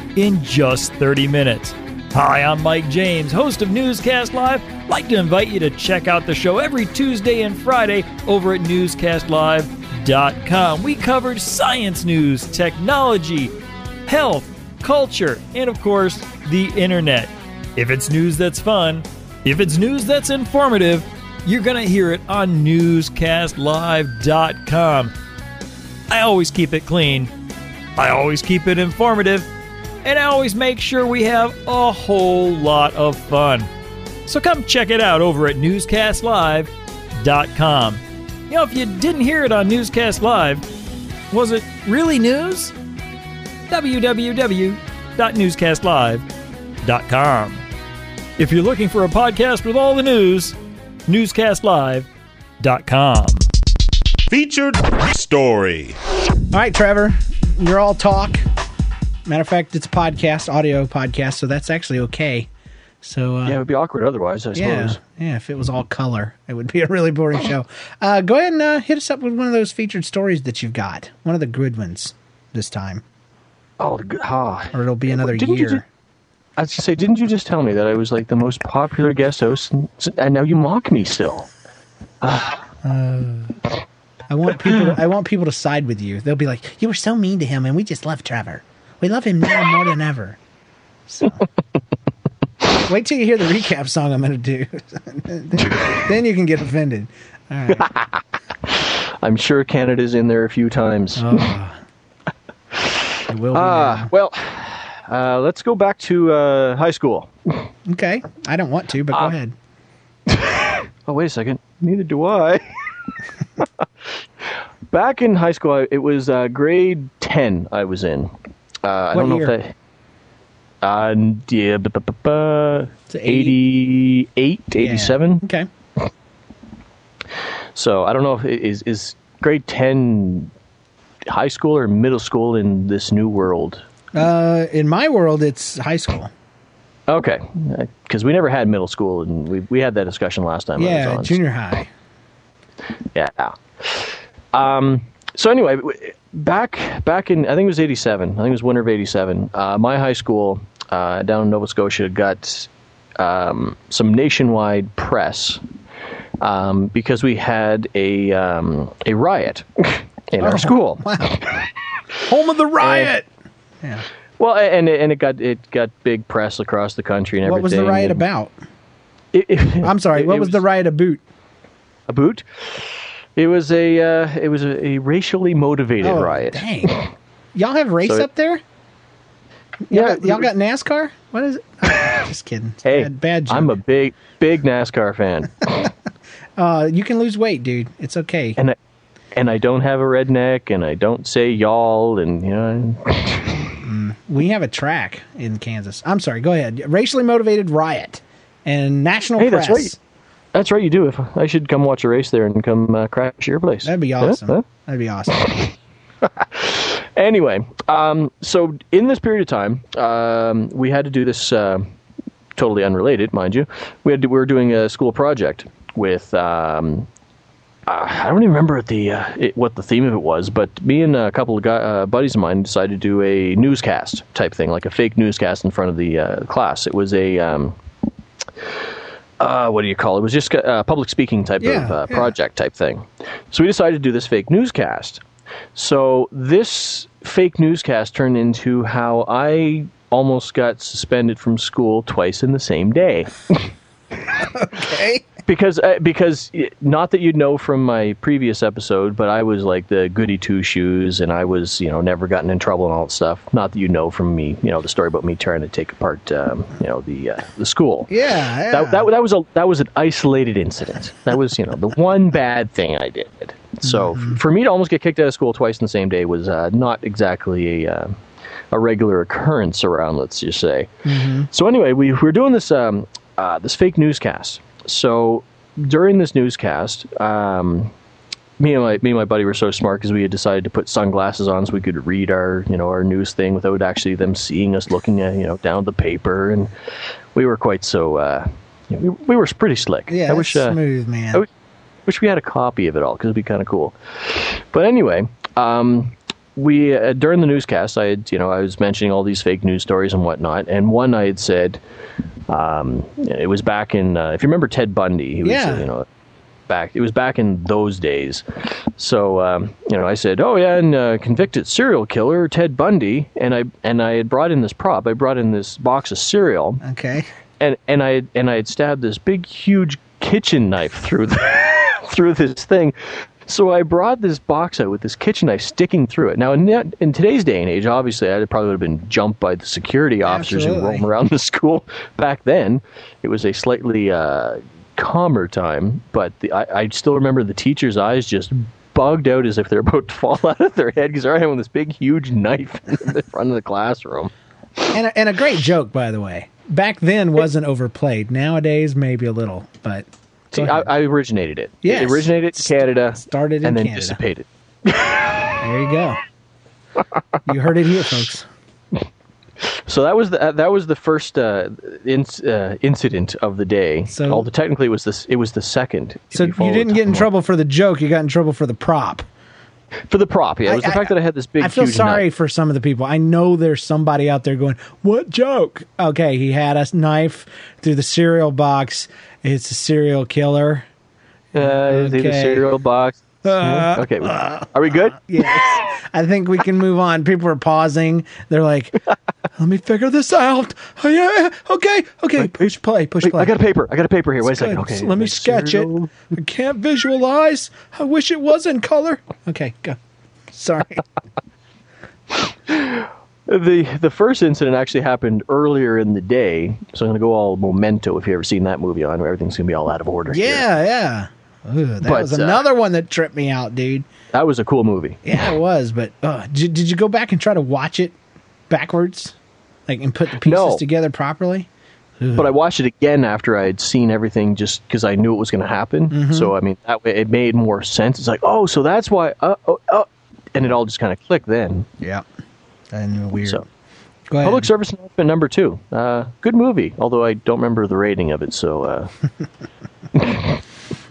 Speaker 7: in just thirty minutes. Hi, I'm Mike James, host of Newscast Live. I'd like to invite you to check out the show every Tuesday and Friday over at newscast live dot com. We cover science news, technology, health, culture, and of course, the internet. If it's news that's fun, if it's news that's informative, you're going to hear it on newscast live dot com. I always keep it clean. I always keep it informative. And I always make sure we have a whole lot of fun. So come check it out over at newscast live dot com. You know, if you didn't hear it on Newscast Live, was it really news? w w w dot newscast live dot com. If you're looking for a podcast with all the news, newscast live dot com.
Speaker 4: Featured story.
Speaker 1: All right, Trevor, you're all talk. Matter of fact, it's a podcast, audio podcast, so that's actually okay. So uh,
Speaker 3: yeah, it would be awkward otherwise, I
Speaker 1: yeah,
Speaker 3: suppose.
Speaker 1: yeah. If it was all color, it would be a really boring show. Uh, go ahead and uh, hit us up with one of those featured stories that you've got. One of the good ones this time,
Speaker 3: Oh, the good. Ah.
Speaker 1: or it'll be another
Speaker 3: Didn't you
Speaker 1: year.
Speaker 3: ju- I was going to say, didn't you just tell me that I was like the most popular guest host, and, and now you mock me still?
Speaker 1: I want people. To, I want people to side with you. They'll be like, "You were so mean to him, and we just love Trevor. We love him now more than ever." So. Wait till you hear the recap song I'm going to do. then, then you can get offended. All right.
Speaker 3: I'm sure Canada's in there a few times.
Speaker 1: Oh. It will be
Speaker 3: Ah,
Speaker 1: now.
Speaker 3: well, uh, let's go back to uh, high school.
Speaker 1: Okay. I don't want to, but go
Speaker 3: Uh,
Speaker 1: ahead.
Speaker 3: Oh, wait a second. Neither do I. Back in high school, I- it was uh, grade ten I was in. Uh, I
Speaker 1: What
Speaker 3: don't know
Speaker 1: year?
Speaker 3: if that... Uh, yeah, bu- bu- bu- bu-
Speaker 1: It's eighty
Speaker 3: eighty-eight, eighty-seven.
Speaker 1: Yeah. Okay.
Speaker 3: So I don't know if it is is grade ten high school or middle school in this new world.
Speaker 1: Uh, in my world, it's high school.
Speaker 3: Okay, because we never had middle school, and we we had that discussion last time. I was
Speaker 1: Yeah,
Speaker 3: on.
Speaker 1: junior high.
Speaker 3: Yeah. Um. So anyway, w- back back in I think it was eighty-seven. I think it was winter of eighty-seven. Uh, my high school uh, down in Nova Scotia got um, some nationwide press um, because we had a um, a riot in our
Speaker 1: Oh,
Speaker 3: school.
Speaker 1: Wow. Home of the riot. Yeah.
Speaker 3: Well, and it, and it got it got big press across the country and everything.
Speaker 1: What was the riot
Speaker 3: and
Speaker 1: about?
Speaker 3: It, it,
Speaker 1: I'm sorry.
Speaker 3: it-
Speaker 1: What
Speaker 3: it
Speaker 1: was the riot about?
Speaker 3: A boot? It was a uh, it was a, a racially motivated
Speaker 1: Oh,
Speaker 3: riot.
Speaker 1: dang. Y'all have race
Speaker 3: So it-
Speaker 1: up there? Y'all
Speaker 3: Yeah,
Speaker 1: got, y'all got NASCAR? What is it? Oh, just kidding. It's
Speaker 3: Hey,
Speaker 1: bad, bad joke.
Speaker 3: I'm a big big NASCAR fan,
Speaker 1: Uh, you can lose weight, dude. It's okay.
Speaker 3: and I, and I don't have a redneck, and I don't say y'all, and you know.
Speaker 1: We have a track in Kansas. I'm sorry. Go ahead. Racially motivated riot and national
Speaker 3: Hey,
Speaker 1: press.
Speaker 3: that's right. That's right. You do. If I should come watch a race there and come uh, crash your place.
Speaker 1: That'd be
Speaker 3: Yeah,
Speaker 1: awesome.
Speaker 3: huh?
Speaker 1: That'd be awesome.
Speaker 3: Anyway, um, so in this period of time, um, we had to do this. Uh, totally unrelated, mind you. We had to, we were doing a school project with. Um, uh, I don't even remember what the uh, it, what the theme of it was, but me and a couple of guy, uh, buddies of mine decided to do a newscast type thing, like a fake newscast in front of the uh, class. It was a. Um, Uh, what do you call it? It was just a public speaking type
Speaker 1: Yeah,
Speaker 3: of uh,
Speaker 1: yeah.
Speaker 3: project type thing. So we decided to do this fake newscast. So this fake newscast turned into how I almost got suspended from school twice in the same day.
Speaker 1: Okay.
Speaker 3: Because, uh, because not that you'd know from my previous episode, but I was like the goody two shoes, and I was, you know, never gotten in trouble and all that stuff. Not that you know from me, you know, the story about me trying to take apart, um, you know, the uh, the school.
Speaker 1: Yeah. yeah.
Speaker 3: That, that that was a that was an isolated incident. That was, you know, the one bad thing I did. So
Speaker 1: Mm-hmm.
Speaker 3: f- for me to almost get kicked out of school twice in the same day was uh, not exactly a uh, a regular occurrence around. Let's just say.
Speaker 1: Mm-hmm.
Speaker 3: So anyway, we, we were doing this um, uh, this fake newscast. So during this newscast, um, me and my me and my buddy were so smart because we had decided to put sunglasses on so we could read our you know our news thing without actually them seeing us looking at you know down the paper, and we were quite so uh, you know, we, we were pretty slick.
Speaker 1: Yeah,
Speaker 3: I
Speaker 1: that's
Speaker 3: wish uh,
Speaker 1: smooth, man.
Speaker 3: I wish, wish we had a copy of it all because it'd be kind of cool. But anyway, um, we uh, during the newscast, I had, you know, I was mentioning all these fake news stories and whatnot, and one I had said, um, it was back in, uh, if you remember Ted Bundy, he was,
Speaker 1: Yeah.
Speaker 3: uh, you know, back, it was back in those days. So, um, you know, I said, oh yeah, and uh, convicted serial killer Ted Bundy, and I and I had brought in this prop. I brought in this box of cereal,
Speaker 1: Okay.
Speaker 3: and and I had, and I had stabbed this big, huge kitchen knife through the, through this thing. So I brought this box out with this kitchen knife sticking through it. Now, in, that, in today's day and age, obviously, I probably would have been jumped by the security officers who
Speaker 1: Absolutely.
Speaker 3: roam around the school. Back then, it was a slightly uh, calmer time, but the, I, I still remember the teachers' eyes just bugged out as if they're about to fall out of their head because they're having this big, huge knife in the front of the classroom.
Speaker 1: And a, and a great joke, by the way. Back then wasn't overplayed. Nowadays, maybe a little, but
Speaker 3: See,
Speaker 1: go
Speaker 3: I,
Speaker 1: ahead.
Speaker 3: I originated it.
Speaker 1: Yes.
Speaker 3: It originated in Canada,
Speaker 1: Started in
Speaker 3: and then
Speaker 1: Canada.
Speaker 3: dissipated.
Speaker 1: There you go. You heard it here, folks.
Speaker 3: So that was the that was the first uh, in, uh, incident of the day.
Speaker 1: So-
Speaker 3: although technically it was this it was the second. if
Speaker 1: So you,
Speaker 3: follow
Speaker 1: didn't
Speaker 3: the
Speaker 1: get in
Speaker 3: timeline.
Speaker 1: trouble for the joke. You got in trouble for the prop.
Speaker 3: for the prop. Yeah, it was the
Speaker 1: I-
Speaker 3: fact that I had this big.
Speaker 1: I feel
Speaker 3: huge
Speaker 1: sorry
Speaker 3: knife.
Speaker 1: for some of the people. I know there's somebody out there going, "What joke?" Okay, he had a knife through the cereal box. It's a serial killer.
Speaker 3: Uh, okay. The
Speaker 1: Okay.
Speaker 3: cereal box.
Speaker 1: Uh,
Speaker 3: okay, are we good?
Speaker 1: Yes. I think we can move on. People are pausing. They're like, "Let me figure this out." Oh, yeah. Okay. Okay. Push play. Push
Speaker 3: Wait,
Speaker 1: play.
Speaker 3: I got a paper. I got a paper here. Wait a
Speaker 1: Good.
Speaker 3: second. Okay,
Speaker 1: So let me
Speaker 3: like
Speaker 1: sketch
Speaker 3: cereal.
Speaker 1: it. I can't visualize. I wish it was in color. Okay, go. Sorry.
Speaker 3: The the first incident actually happened earlier in the day, so I'm going to go all Memento. If you ever seen that movie, on where everything's going to be all out of order. here.
Speaker 1: Yeah, yeah. Ooh, that
Speaker 3: But,
Speaker 1: was
Speaker 3: uh,
Speaker 1: another one that tripped me out, dude.
Speaker 3: that was a cool movie.
Speaker 1: Yeah, it was. But uh, did, did you go back and try to watch it backwards, like and put the pieces
Speaker 3: No.
Speaker 1: together properly?
Speaker 3: But I watched it again after I had seen everything, just because I knew it was going to happen.
Speaker 1: Mm-hmm.
Speaker 3: So I mean, that way it made more sense. It's like, oh, so that's why. Uh, oh, oh, and it all just kind of clicked then.
Speaker 1: Yeah. And weird.
Speaker 3: So,
Speaker 1: Go ahead.
Speaker 3: Public Service Announcement number two. Uh, good movie, although I don't remember the rating of it. So, uh...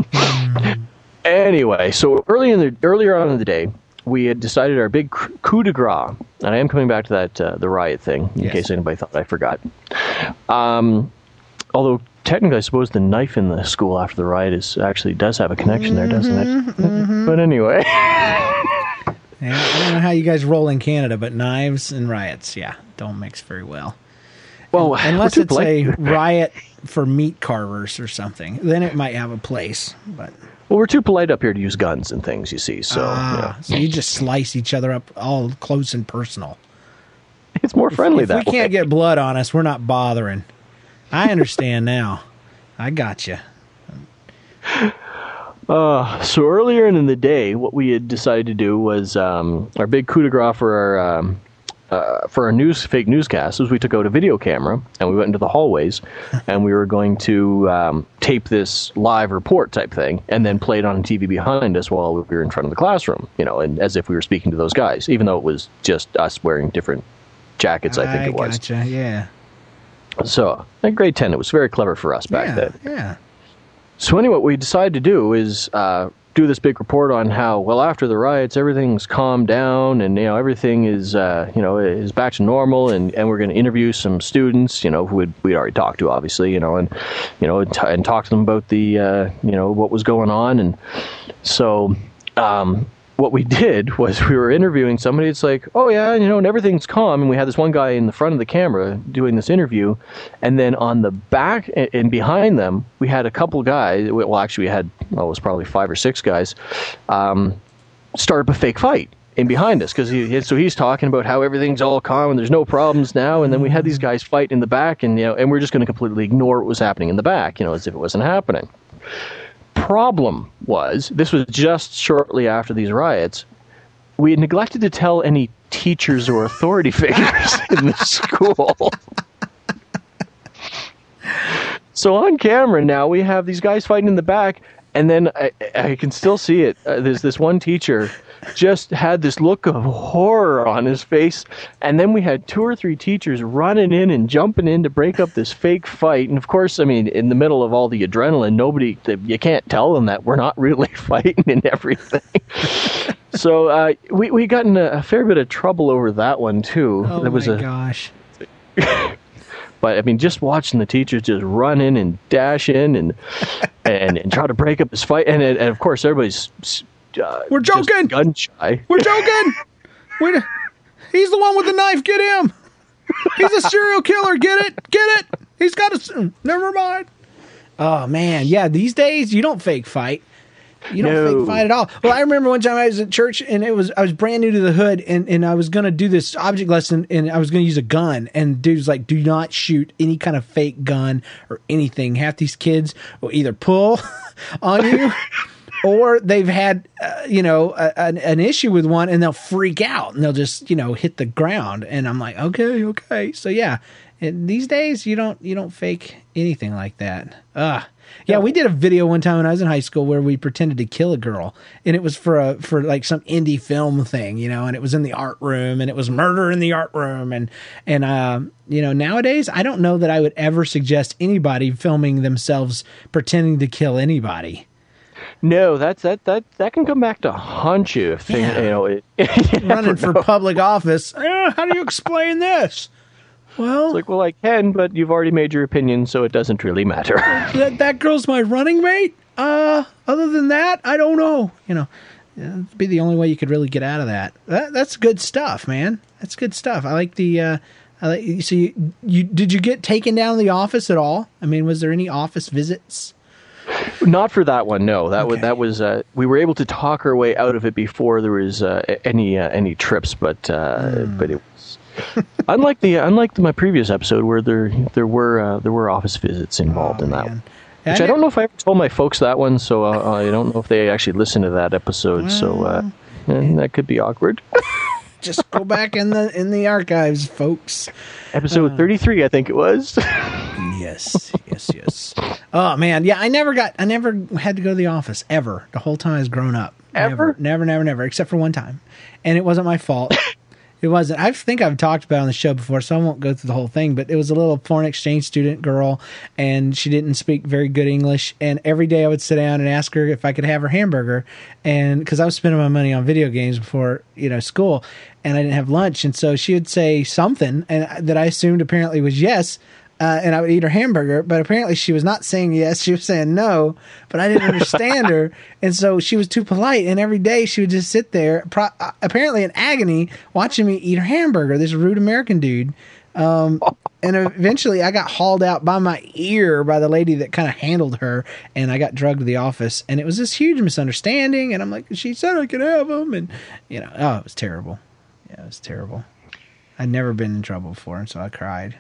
Speaker 3: anyway, so early in the earlier on in the day, we had decided our big coup de grace, and I am coming back to that uh, the riot thing in
Speaker 1: Yes.
Speaker 3: case anybody thought I forgot. Um, although technically, I suppose the knife in the school after the riot is actually does have a connection there, doesn't it?
Speaker 1: Mm-hmm,
Speaker 3: But anyway.
Speaker 1: Yeah, I don't know how you guys roll in Canada, but knives and riots, yeah, don't mix very well.
Speaker 3: Well,
Speaker 1: Unless
Speaker 3: we're
Speaker 1: it's
Speaker 3: too
Speaker 1: a
Speaker 3: polite.
Speaker 1: riot for meat carvers or something, then it might have a place. But
Speaker 3: Well, we're too polite up here to use guns and things, you see. So
Speaker 1: ah,
Speaker 3: yeah.
Speaker 1: so you just slice each other up all close and personal.
Speaker 3: It's more friendly
Speaker 1: If
Speaker 3: that
Speaker 1: we
Speaker 3: way.
Speaker 1: can't get blood on us, we're not bothering. I understand now. I got you.
Speaker 3: Uh, so earlier in the day, what we had decided to do was um, our big coup de grace for our um, uh, for our news fake newscast was we took out a video camera and we went into the hallways and we were going to um, tape this live report type thing and then play it on T V behind us while we were in front of the classroom, you know, and as if we were speaking to those guys, even though it was just us wearing different jackets. I think it was.
Speaker 1: Gotcha. Yeah.
Speaker 3: So in grade ten, it was very clever for us back
Speaker 1: yeah.
Speaker 3: then.
Speaker 1: Yeah.
Speaker 3: So anyway, what we decided to do is uh, do this big report on how, well, after the riots, everything's calmed down and, you know, everything is, uh, you know, is back to normal. And, and we're going to interview some students, you know, who we'd, we'd already talked to, obviously, you know, and, you know, and, t- and talk to them about the, uh, you know, what was going on. And so um, what we did was we were interviewing somebody. It's like, oh, yeah, you know, and everything's calm. And we had this one guy in the front of the camera doing this interview. And then on the back and, and behind them, we had a couple guys. Well, actually, we had, well, it was probably five or six guys, um, start up a fake fight in behind us. Because he, so he's talking about how everything's all calm and there's no problems now. And then we had these guys fight in the back. And, you know, and we're just going to completely ignore what was happening in the back, you know, as if it wasn't happening. Problem was, this was just shortly after these riots, we had neglected to tell any teachers or authority figures in the school. So on camera now, we have these guys fighting in the back, And then I, I can still see it. Uh, there's this one teacher just had this look of horror on his face. And then we had two or three teachers running in and jumping in to break up this fake fight. And of course, I mean, in the middle of all the adrenaline, nobody, you can't tell them that we're not really fighting and everything. So uh, we, we got in a, a fair bit of trouble over that one, too.
Speaker 1: Oh,
Speaker 3: there was
Speaker 1: my
Speaker 3: a,
Speaker 1: gosh.
Speaker 3: But, I mean, just watching the teachers just run in and dash in and and, and try to break up this fight. And, and of course, everybody's uh,
Speaker 1: We're joking.
Speaker 3: gun shy.
Speaker 1: We're joking. We're, he's the one with the knife. Get him. He's a serial killer. Get it. Get it. He's got a... Never mind. Oh, man. Yeah, these days, you don't fake fight. You don't
Speaker 3: No.
Speaker 1: fake fight at all. Well, I remember one time I was at church and it was I was brand new to the hood and, and I was going to do this object lesson and I was going to use a gun and dude was like, do not shoot any kind of fake gun or anything. Half these kids will either pull on you or they've had, uh, you know, a, an, an issue with one and they'll freak out and they'll just, you know, hit the ground. And I'm like, okay, okay. So yeah, and these days you don't you don't fake anything like that. Ugh. Yeah, we did a video one time when I was in high school where we pretended to kill a girl, and it was for a for like some indie film thing, you know, and it was in the art room, and it was murder in the art room, and and uh, you know, nowadays I don't know that I would ever suggest anybody filming themselves pretending to kill anybody.
Speaker 3: No, that's that that that can come back to haunt you if things,
Speaker 1: Yeah.
Speaker 3: you know, it, you never
Speaker 1: Running for
Speaker 3: know.
Speaker 1: public office. Eh, how do you explain this? Well,
Speaker 3: It's like, well, I can, but you've already made your opinion, so it doesn't really matter.
Speaker 1: that that girl's my running mate. Uh, other than that, I don't know. You know, it'd be the only way you could really get out of that. that that's good stuff, man. That's good stuff. I like the. Uh, I like. So you, you did you get taken down to the office at all? I mean, was there any office visits?
Speaker 3: Not for that one, no. That was
Speaker 1: Okay.
Speaker 3: that was. Uh, we were able to talk our way out of it before there was uh, any uh, any trips, but uh,
Speaker 1: Mm.
Speaker 3: but it was unlike the unlike the, my previous episode where there there were uh, there were office visits involved
Speaker 1: Oh,
Speaker 3: in that
Speaker 1: man.
Speaker 3: one.
Speaker 1: I
Speaker 3: Which I
Speaker 1: ne-
Speaker 3: don't know if I ever told my folks that one, so uh, I don't know if they actually listened to that episode. So uh, eh, that could be awkward.
Speaker 1: Just go back in the in the archives, folks.
Speaker 3: Episode thirty-three, I think it was.
Speaker 1: Yes, yes, yes. Oh man, yeah. I never got. I never had to go to the office ever. The whole time I was grown up.
Speaker 3: Ever?
Speaker 1: Never, never, never, never. Except for one time, and it wasn't my fault. It wasn't. I think I've talked about it on the show before, so I won't go through the whole thing. But it was a little foreign exchange student girl, and she didn't speak very good English. And every day I would sit down and ask her if I could have her hamburger, and because I was spending my money on video games before you know school, and I didn't have lunch, and so she would say something, and that I assumed apparently was yes. Uh, and I would eat her hamburger, but apparently she was not saying yes. She was saying no, but I didn't understand her. And so she was too polite. And every day she would just sit there, pro- uh, apparently in agony, watching me eat her hamburger, this rude American dude. Um, and eventually I got hauled out by my ear by the lady that kind of handled her. And I got drugged to the office. And it was this huge misunderstanding. And I'm like, she said I could have them. And, you know, oh, it was terrible. Yeah, it was terrible. I'd never been in trouble before. And so I cried.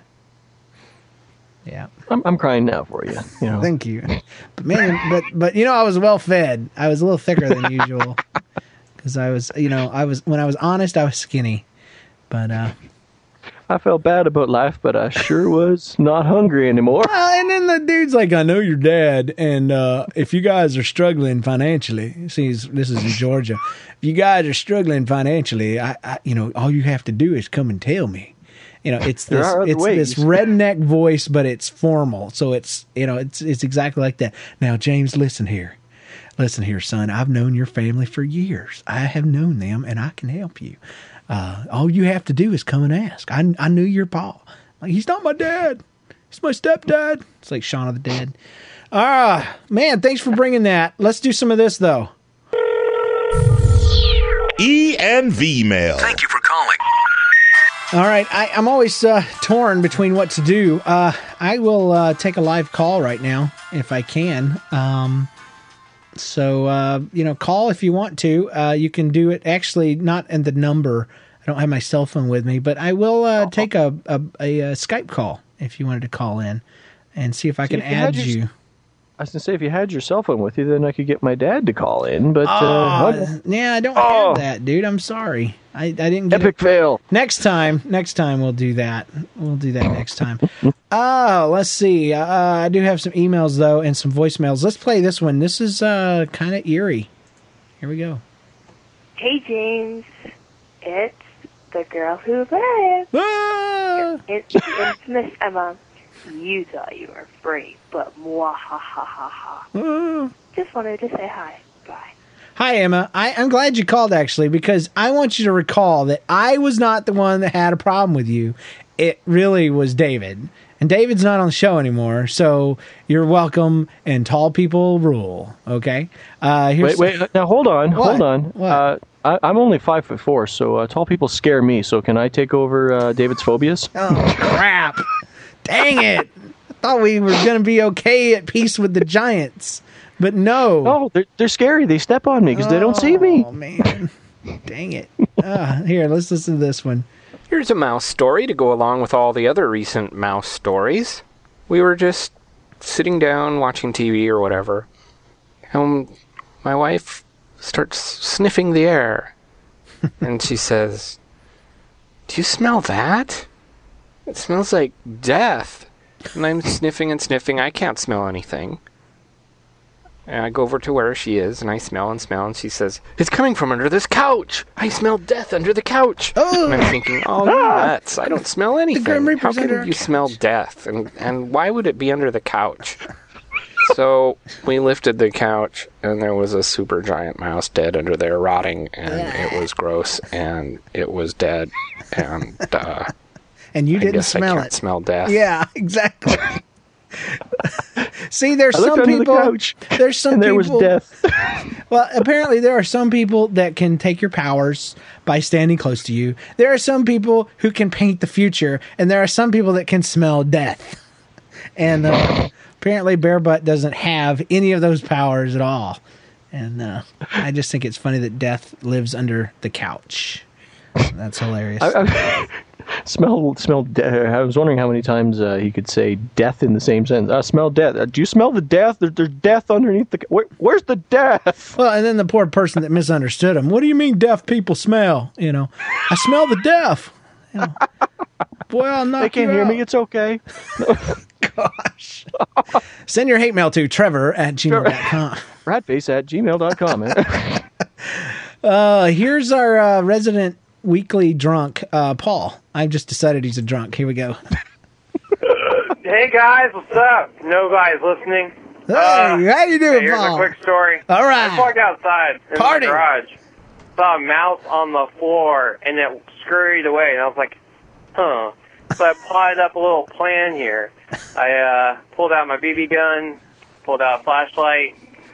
Speaker 1: Yeah.
Speaker 3: I'm, I'm crying now for you. You know.
Speaker 1: Thank you. But man, but but you know, I was well fed. I was a little thicker than usual because I was, you know, I was when I was honest, I was skinny. But uh,
Speaker 3: I felt bad about life, but I sure was not hungry anymore.
Speaker 1: uh, and then the dude's like, "I know your dad, and uh, if you guys are struggling financially, see, this is in Georgia. If you guys are struggling financially, I, I, you know, all you have to do is come and tell me." You know, it's
Speaker 3: There
Speaker 1: this
Speaker 3: are other
Speaker 1: it's
Speaker 3: ways.
Speaker 1: this redneck voice, but it's formal. So it's you know, it's it's exactly like that. Now, James, listen here. Listen here, son. I've known your family for years. I have known them, and I can help you. Uh, all you have to do is come and ask. I I knew your pa. Like, he's not my dad. He's my stepdad. It's like Shaun of the Dead. Ah, man, thanks for bringing that. Let's do some of this, though.
Speaker 4: E and V mail.
Speaker 8: Thank you for calling.
Speaker 1: All right, I, I'm always uh, torn between what to do. Uh, I will uh, take a live call right now if I can. Um, so, uh, you know, call if you want to. Uh, you can do it actually not in the number. I don't have my cell phone with me, but I will uh, take a, a, a, a Skype call if you wanted to call in and see if I
Speaker 3: See,
Speaker 1: can
Speaker 3: if you had
Speaker 1: add
Speaker 3: your-
Speaker 1: you.
Speaker 3: I was going to say, if you had your cell phone with you, then I could get my dad to call in, but...
Speaker 1: Oh,
Speaker 3: uh,
Speaker 1: yeah, I don't
Speaker 3: Oh.
Speaker 1: have that, dude. I'm sorry. I, I didn't get
Speaker 3: epic
Speaker 1: it.
Speaker 3: fail.
Speaker 1: Next time, next time we'll do that. We'll do that next time. Oh, let's see. Uh, I do have some emails, though, and some voicemails. Let's play this one. This is uh, kind of eerie. Here we go.
Speaker 2: Hey, James. It's the girl who lives.
Speaker 1: Ah!
Speaker 2: It's the infamous Emma. You thought you were free, but mwah ha ha ha ha.
Speaker 1: Ah!
Speaker 2: Just wanted to say hi. Bye.
Speaker 1: Hi, Emma. I, I'm glad you called, actually, because I want you to recall that I was not the one that had a problem with you. It really was David. And David's not on the show anymore, so you're welcome, and tall people rule, okay? Uh, here's
Speaker 3: Wait, wait, now hold on,
Speaker 1: What?
Speaker 3: hold on.
Speaker 1: What?
Speaker 3: Uh, I, I'm only five foot four, so uh, tall people scare me. So can I take over uh, David's phobias?
Speaker 1: Oh, crap. Dang it. I thought we were going to be okay at peace with the giants, but no.
Speaker 3: Oh, they're, they're scary. They step on me because they don't see me.
Speaker 1: Oh, man. Dang it. Uh, here, let's listen to this one.
Speaker 8: Here's a mouse story to go along with all the other recent mouse stories. We were just sitting down watching T V or whatever, and my wife starts sniffing the air, and she says, "Do you smell that? It smells like death." And I'm sniffing and sniffing. I can't smell anything. And I go over to where she is, and I smell and smell, and she says, "It's coming from under this couch. I smell death under the couch."
Speaker 1: Oh.
Speaker 8: And I'm thinking, oh, you're nuts. I don't smell anything.
Speaker 1: Grim Reaper's
Speaker 8: How
Speaker 1: under
Speaker 8: can
Speaker 1: our
Speaker 8: you
Speaker 1: couch.
Speaker 8: smell death? And, and why would it be under the couch? So we lifted the couch, and there was a super giant mouse dead under there, rotting, and it was gross, and it was dead, and uh,
Speaker 1: And you
Speaker 8: I
Speaker 1: didn't
Speaker 8: guess I
Speaker 1: smell
Speaker 8: can't
Speaker 1: it.
Speaker 8: smell death.
Speaker 1: Yeah, exactly. See, there's
Speaker 3: I looked
Speaker 1: some
Speaker 3: under the
Speaker 1: people.
Speaker 3: couch,
Speaker 1: There's some
Speaker 3: and there
Speaker 1: people.
Speaker 3: was death.
Speaker 1: Well, apparently there are some people that can take your powers by standing close to you. There are some people who can paint the future, and there are some people that can smell death. And uh, apparently Bear Butt doesn't have any of those powers at all. And uh, I just think it's funny that death lives under the couch. That's hilarious.
Speaker 3: I, I, smell, smell. De- I was wondering how many times uh, he could say death in the same sentence. I smell death. Uh, do you smell the death? There, there's death underneath the. Where, where's the death?
Speaker 1: Well, and then the poor person that misunderstood him. What do you mean deaf people smell? You know, I smell the deaf. You know, boy, I'll knock
Speaker 3: They can't
Speaker 1: you
Speaker 3: hear
Speaker 1: out.
Speaker 3: me. It's okay.
Speaker 1: Gosh. Send your hate mail to Trevor at gmail dot com.
Speaker 3: Ratface at gmail dot com.
Speaker 1: Uh, here's our uh, resident weekly drunk, uh, Paul. I've just decided he's a drunk. Here we go.
Speaker 9: Hey guys, what's up? No guys listening.
Speaker 1: Hey,
Speaker 9: Uh,
Speaker 1: how you doing,
Speaker 9: Here's
Speaker 1: Paul?
Speaker 9: a quick story.
Speaker 1: All right.
Speaker 9: I just walked outside in
Speaker 1: Party.
Speaker 9: my garage, saw a mouse on the floor, and it scurried away, and I was like, huh. So I plotted up a little plan here. I uh, pulled out my B B gun, pulled out a flashlight.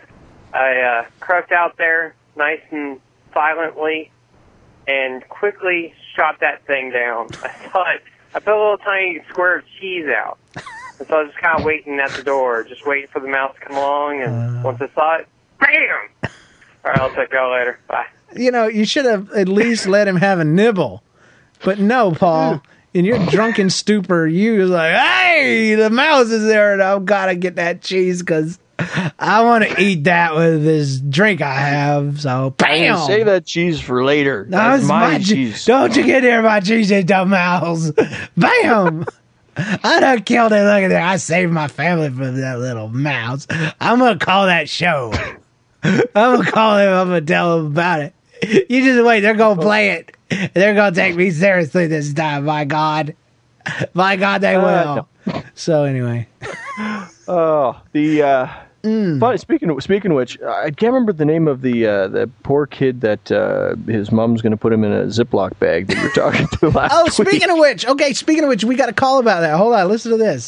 Speaker 9: I uh, crept out there nice and silently and quickly shot that thing down. I thought, I put a little tiny square of cheese out. And so I was just kind of waiting at the door, just waiting for the mouse to come along, and
Speaker 1: Uh.
Speaker 9: once I saw it, bam! All right, I'll check y'all later. Bye.
Speaker 1: You know, you should have at least let him have a nibble. But no, Paul, in your drunken stupor, you was like, hey, the mouse is there, and I've got to get that cheese because I want to eat that with this drink I have. So, bam!
Speaker 3: Save that cheese for later.
Speaker 1: That
Speaker 3: That's
Speaker 1: was
Speaker 3: my
Speaker 1: my cheese.
Speaker 3: cheese.
Speaker 1: Don't you get near my cheese, you dumb mouse. Bam! I done killed it. Look at that. I saved my family from that little mouse. I'm going to call that show. I'm going to call him. I'm going to tell him about it. You just wait. They're going to play it. They're going to take me seriously this time. My God. My God, they will.
Speaker 3: Uh,
Speaker 1: So, anyway.
Speaker 3: Oh, the uh,
Speaker 1: Mm.
Speaker 3: funny. Speaking of speaking of which, I can't remember the name of the uh, the poor kid that uh, his mom's going to put him in a Ziploc bag that you were talking to last
Speaker 1: Oh,
Speaker 3: week.
Speaker 1: speaking of which. Okay, speaking of which, we got a call about that. Hold on. Listen to this.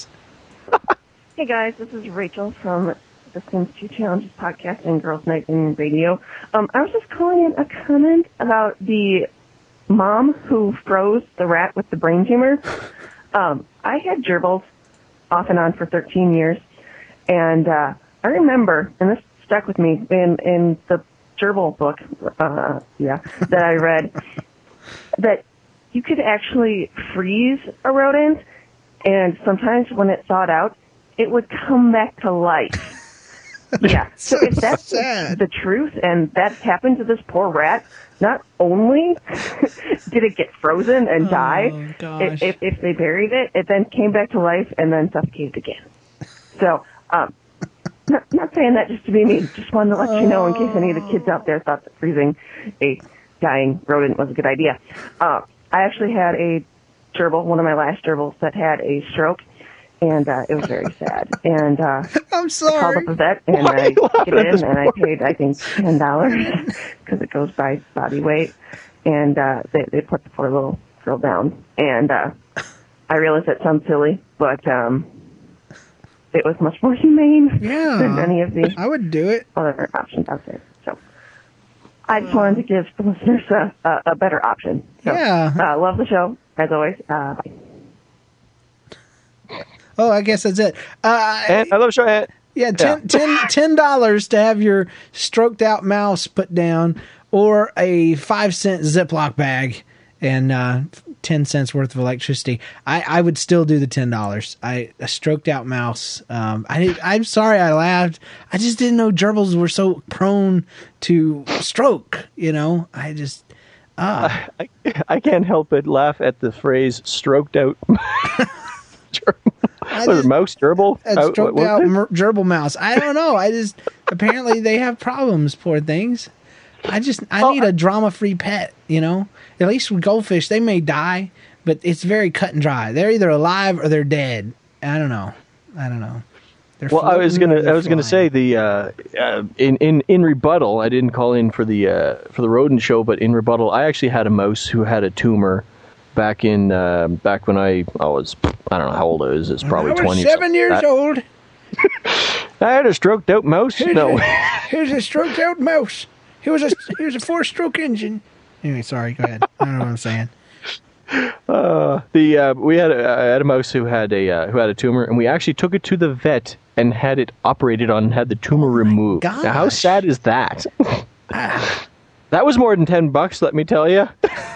Speaker 10: Hey guys, this is Rachel from the Sims two Challenges podcast and Girls Night in Radio. Um, I was just calling in a comment about the mom who froze the rat with the brain tumor. Um, I had gerbils off and on for thirteen years, and uh, I remember, and this stuck with me in in the gerbil book, uh, yeah, that I read, that you could actually freeze a rodent, and sometimes when it thawed out, it would come back to life. Yeah. So if that's
Speaker 1: sad.
Speaker 10: the truth and that happened to this poor rat, not only did it get frozen and die,
Speaker 1: gosh.
Speaker 10: if, if they buried it, it then came back to life and then suffocated again. So, um, not, not saying that just to be mean, just wanted to let you know in case any of the kids out there thought that freezing a dying rodent was a good idea. Uh, I actually had a gerbil, one of my last gerbils, that had a stroke. And uh, it was very sad. And uh,
Speaker 1: I'm sorry.
Speaker 10: I called up the vet, and
Speaker 3: Why are
Speaker 10: I
Speaker 3: you
Speaker 10: took
Speaker 3: laughing
Speaker 10: it
Speaker 3: at
Speaker 10: in,
Speaker 3: this
Speaker 10: and I
Speaker 3: point?
Speaker 10: paid, I think, ten dollars because it goes by body weight. And uh, they, they put the poor little girl down. And uh, I realize that sounds silly, but um, it was much more humane
Speaker 1: Yeah.
Speaker 10: than any of the
Speaker 1: I would do it.
Speaker 10: other options out there. So I just wanted to give the listeners a, a, a better option. So,
Speaker 1: Yeah.
Speaker 10: Uh, love the show, as always. Uh, bye.
Speaker 1: Oh, I guess that's it. Uh,
Speaker 3: And I love show. And,
Speaker 1: yeah, ten, ten, ten dollars to have your stroked out mouse put down, or a five cent Ziploc bag and uh, ten cents worth of electricity. I, I would still do the ten dollars. I a stroked out mouse. Um, I did, I'm sorry I laughed. I just didn't know gerbils were so prone to stroke. You know, I just. Ah.
Speaker 3: I, I can't help but laugh at the phrase "stroked out." Was it mouse gerbil?
Speaker 1: A
Speaker 3: How-
Speaker 1: stroked
Speaker 3: what was
Speaker 1: out
Speaker 3: it?
Speaker 1: mer- gerbil mouse. I don't know. I just apparently they have problems. Poor things. I just I need a drama free pet. You know, at least with goldfish, they may die, but it's very cut and dry. They're either alive or they're dead. I don't know. I don't know. They're
Speaker 3: Well, I was
Speaker 1: floating or
Speaker 3: gonna, I
Speaker 1: they're
Speaker 3: was gonna
Speaker 1: flying.
Speaker 3: say the uh, uh, in in in rebuttal. I didn't call in for the uh, for the rodent show, but in rebuttal, I actually had a mouse who had a tumor back in uh, back when I, I was I don't know how old I was. It's probably
Speaker 1: I was
Speaker 3: twenty. or
Speaker 1: seven
Speaker 3: something
Speaker 1: years
Speaker 3: like that.
Speaker 1: old.
Speaker 3: I had a stroked out mouse.
Speaker 1: Here's
Speaker 3: No,
Speaker 1: a, here's a stroked out mouse. He was a he was a four stroke engine. Anyway, sorry. Go ahead. I don't know what I'm saying.
Speaker 3: uh, the uh, we had a, I had a mouse who had a uh, who had a tumor, and we actually took it to the vet and had it operated on and had the tumor removed. Now, how
Speaker 1: gosh.
Speaker 3: sad is that? That was more than ten bucks. Let me tell you.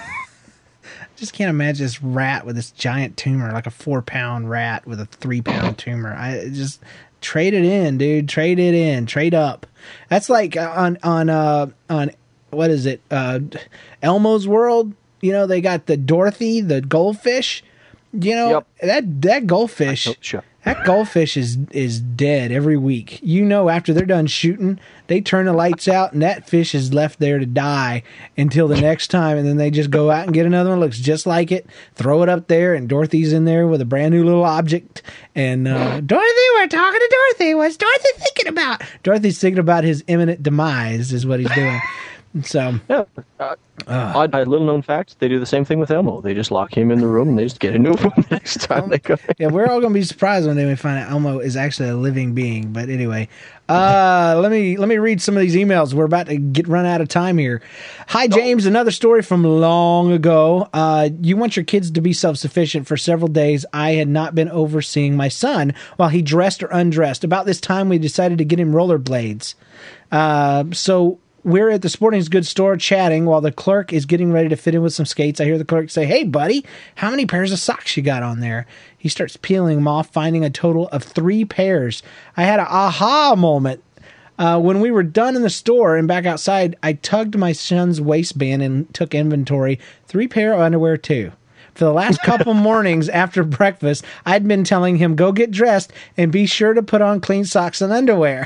Speaker 1: Just can't imagine this rat with this giant tumor, like a four pound rat with a three pound tumor. I just trade it in, dude. Trade it in. Trade up. That's like on on uh on what is it? Uh, Elmo's World. You know, they got the Dorothy, the goldfish. You know,
Speaker 3: Yep.
Speaker 1: that that goldfish.
Speaker 3: Oh, sure.
Speaker 1: That goldfish is is dead every week. You know, after they're done shooting, they turn the lights out, and that fish is left there to die until the next time. And then they just go out and get another one that looks just like it, throw it up there, and Dorothy's in there with a brand new little object. And uh, Dorothy, we're talking to Dorothy. What's Dorothy thinking about? Dorothy's thinking about his imminent demise, is what he's doing. So,
Speaker 3: Yeah. Uh, odd, uh, little known fact: they do the same thing with Elmo. They just lock him in the room and they just get a new one next time they come.
Speaker 1: yeah, we're all gonna be surprised one day we find out Elmo is actually a living being. But anyway, uh, let me let me read some of these emails. We're about to get run out of time here. Hi, James. Another story from long ago. Uh, you want your kids to be self-sufficient. For several days, I had not been overseeing my son while he dressed or undressed. About this time, we decided to get him rollerblades. Uh, so. We're at the sporting goods store chatting while the clerk is getting ready to fit in with some skates. I hear the clerk say, "Hey, buddy, how many pairs of socks you got on there?" He starts peeling them off, finding a total of three pairs. I had an aha moment. Uh, when we were done in the store and back outside, I tugged my son's waistband and took inventory. Three pair of underwear, too. For the last couple mornings after breakfast, I'd been telling him, go get dressed and be sure to put on clean socks and underwear.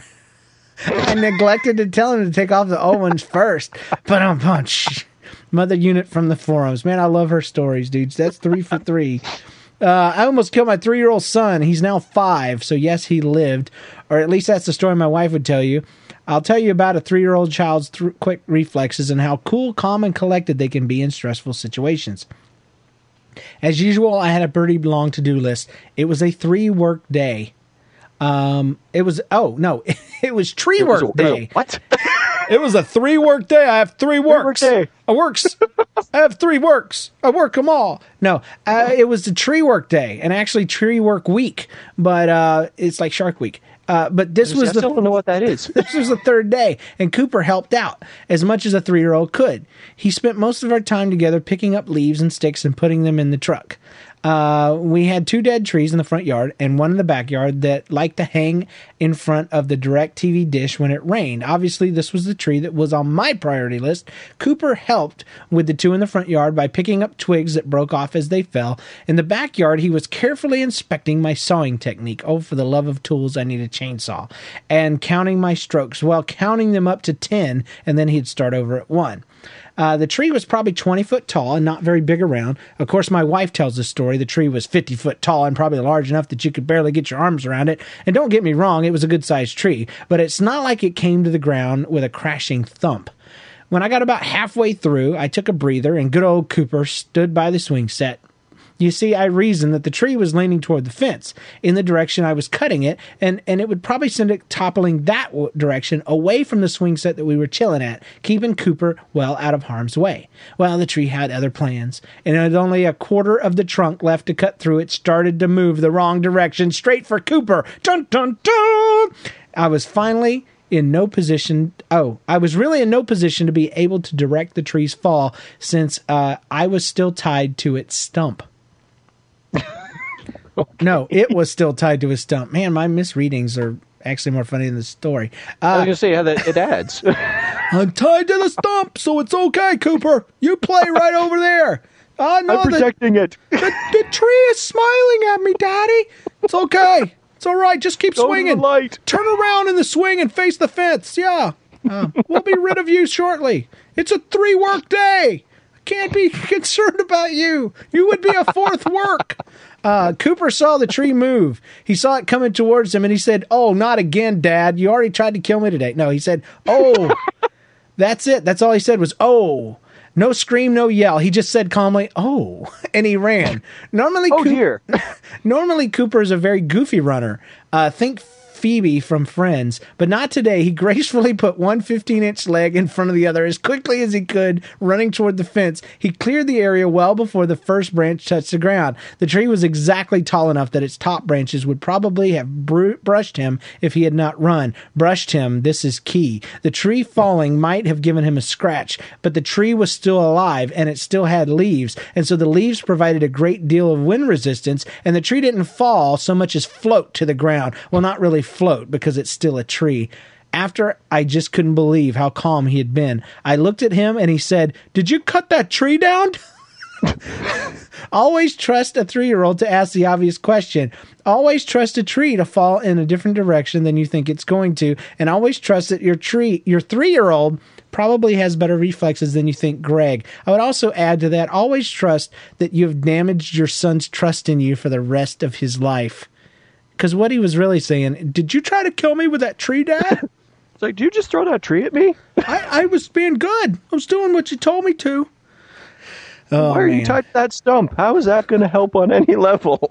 Speaker 1: I neglected to tell him to take off the old ones first. But on punch. Mother unit from the forums. Man, I love her stories, dudes. That's three for three. Uh, I almost killed my three-year-old son. He's now five, so yes, he lived. Or at least that's the story my wife would tell you. I'll tell you about a three-year-old child's th- quick reflexes and how cool, calm, and collected they can be in stressful situations. As usual, I had a pretty long to-do list. It was a three-work day. Um, it was, oh, no, it was tree
Speaker 3: It was
Speaker 1: work
Speaker 3: a-
Speaker 1: day.
Speaker 3: What?
Speaker 1: It was a three work day. I have three works.
Speaker 3: Three-work day.
Speaker 1: I works. I have three works. I work them all. No, uh, it was the tree work day and actually tree work week, but uh, it's like Shark Week. Uh, but this
Speaker 3: I
Speaker 1: was
Speaker 3: still
Speaker 1: the
Speaker 3: don't know what that is.
Speaker 1: this was the third day, and Cooper helped out as much as a three-year-old could. He spent most of our time together picking up leaves and sticks and putting them in the truck. Uh, we had two dead trees in the front yard and one in the backyard that liked to hang in front of the DirecTV dish when it rained. Obviously, this was the tree that was on my priority list. Cooper helped with the two in the front yard by picking up twigs that broke off as they fell. In the backyard, he was carefully inspecting my sawing technique. Oh, for the love of tools, I need a chainsaw. And counting my strokes. Well, counting them up to ten, and then he'd start over at one. Uh, the tree was probably twenty foot tall and not very big around. Of course, my wife tells the story. The tree was fifty foot tall and probably large enough that you could barely get your arms around it. And don't get me wrong, it was a good-sized tree. But it's not like it came to the ground with a crashing thump. When I got about halfway through, I took a breather, and good old Cooper stood by the swing set. You see, I reasoned that the tree was leaning toward the fence in the direction I was cutting it, and, and it would probably send it toppling that w- direction away from the swing set that we were chilling at, keeping Cooper well out of harm's way. Well, the tree had other plans, and with only a quarter of the trunk left to cut through, it started to move the wrong direction, straight for Cooper. Dun, dun, dun! I was finally in no position. Oh, I was really in no position to be able to direct the tree's fall since uh, I was still tied to its stump. Okay. No, it was still tied to his stump. Man, my misreadings are actually more funny than the story. Uh,
Speaker 3: I was going to say how that it adds.
Speaker 1: I'm tied to the stump, so it's okay, Cooper. You play right over there. Uh, no,
Speaker 3: I'm protecting
Speaker 1: the,
Speaker 3: it.
Speaker 1: The, the tree is smiling at me, Daddy. It's okay. It's all right. Just keep
Speaker 3: Go
Speaker 1: swinging.
Speaker 3: to the light.
Speaker 1: Turn around in the swing and face the fence. Yeah. Uh, we'll be rid of you shortly. It's a three-work day. Can't be concerned about you. You would be a fourth work. Uh, Cooper saw the tree move. He saw it coming towards him, and he said, "Oh, not again, Dad. You already tried to kill me today." No, he said, "Oh." That's it. That's all he said was, "Oh." No scream, no yell. He just said calmly, "Oh," and he ran. Normally,
Speaker 3: oh,
Speaker 1: Coop-
Speaker 3: dear.
Speaker 1: Normally, Cooper is a very goofy runner. Uh, think Phoebe from Friends, but not today. He gracefully put one fifteen-inch leg in front of the other as quickly as he could, running toward the fence. He cleared the area well before the first branch touched the ground. The tree was exactly tall enough that its top branches would probably have br- brushed him if he had not run. Brushed him, this is key. The tree falling might have given him a scratch, but the tree was still alive, and it still had leaves, and so the leaves provided a great deal of wind resistance, and the tree didn't fall so much as float to the ground. Well, not really float, because it's still a tree. After I just couldn't believe how calm he had been, I looked at him and he said, "Did you cut that tree down?" Always trust a three-year-old to ask the obvious question. Always trust a tree to fall in a different direction than you think it's going to, and always trust that your tree, your three-year-old probably has better reflexes than you think, Greg. I would also add to that, always trust that you've damaged your son's trust in you for the rest of his life. Because what he was really saying, did you try to kill me with that tree, Dad?
Speaker 3: It's like, did you just throw that tree at me?
Speaker 1: I, I was being good. I was doing what you told me to. Oh,
Speaker 3: Why are
Speaker 1: man.
Speaker 3: you tied to that stump? How is that going to help on any level?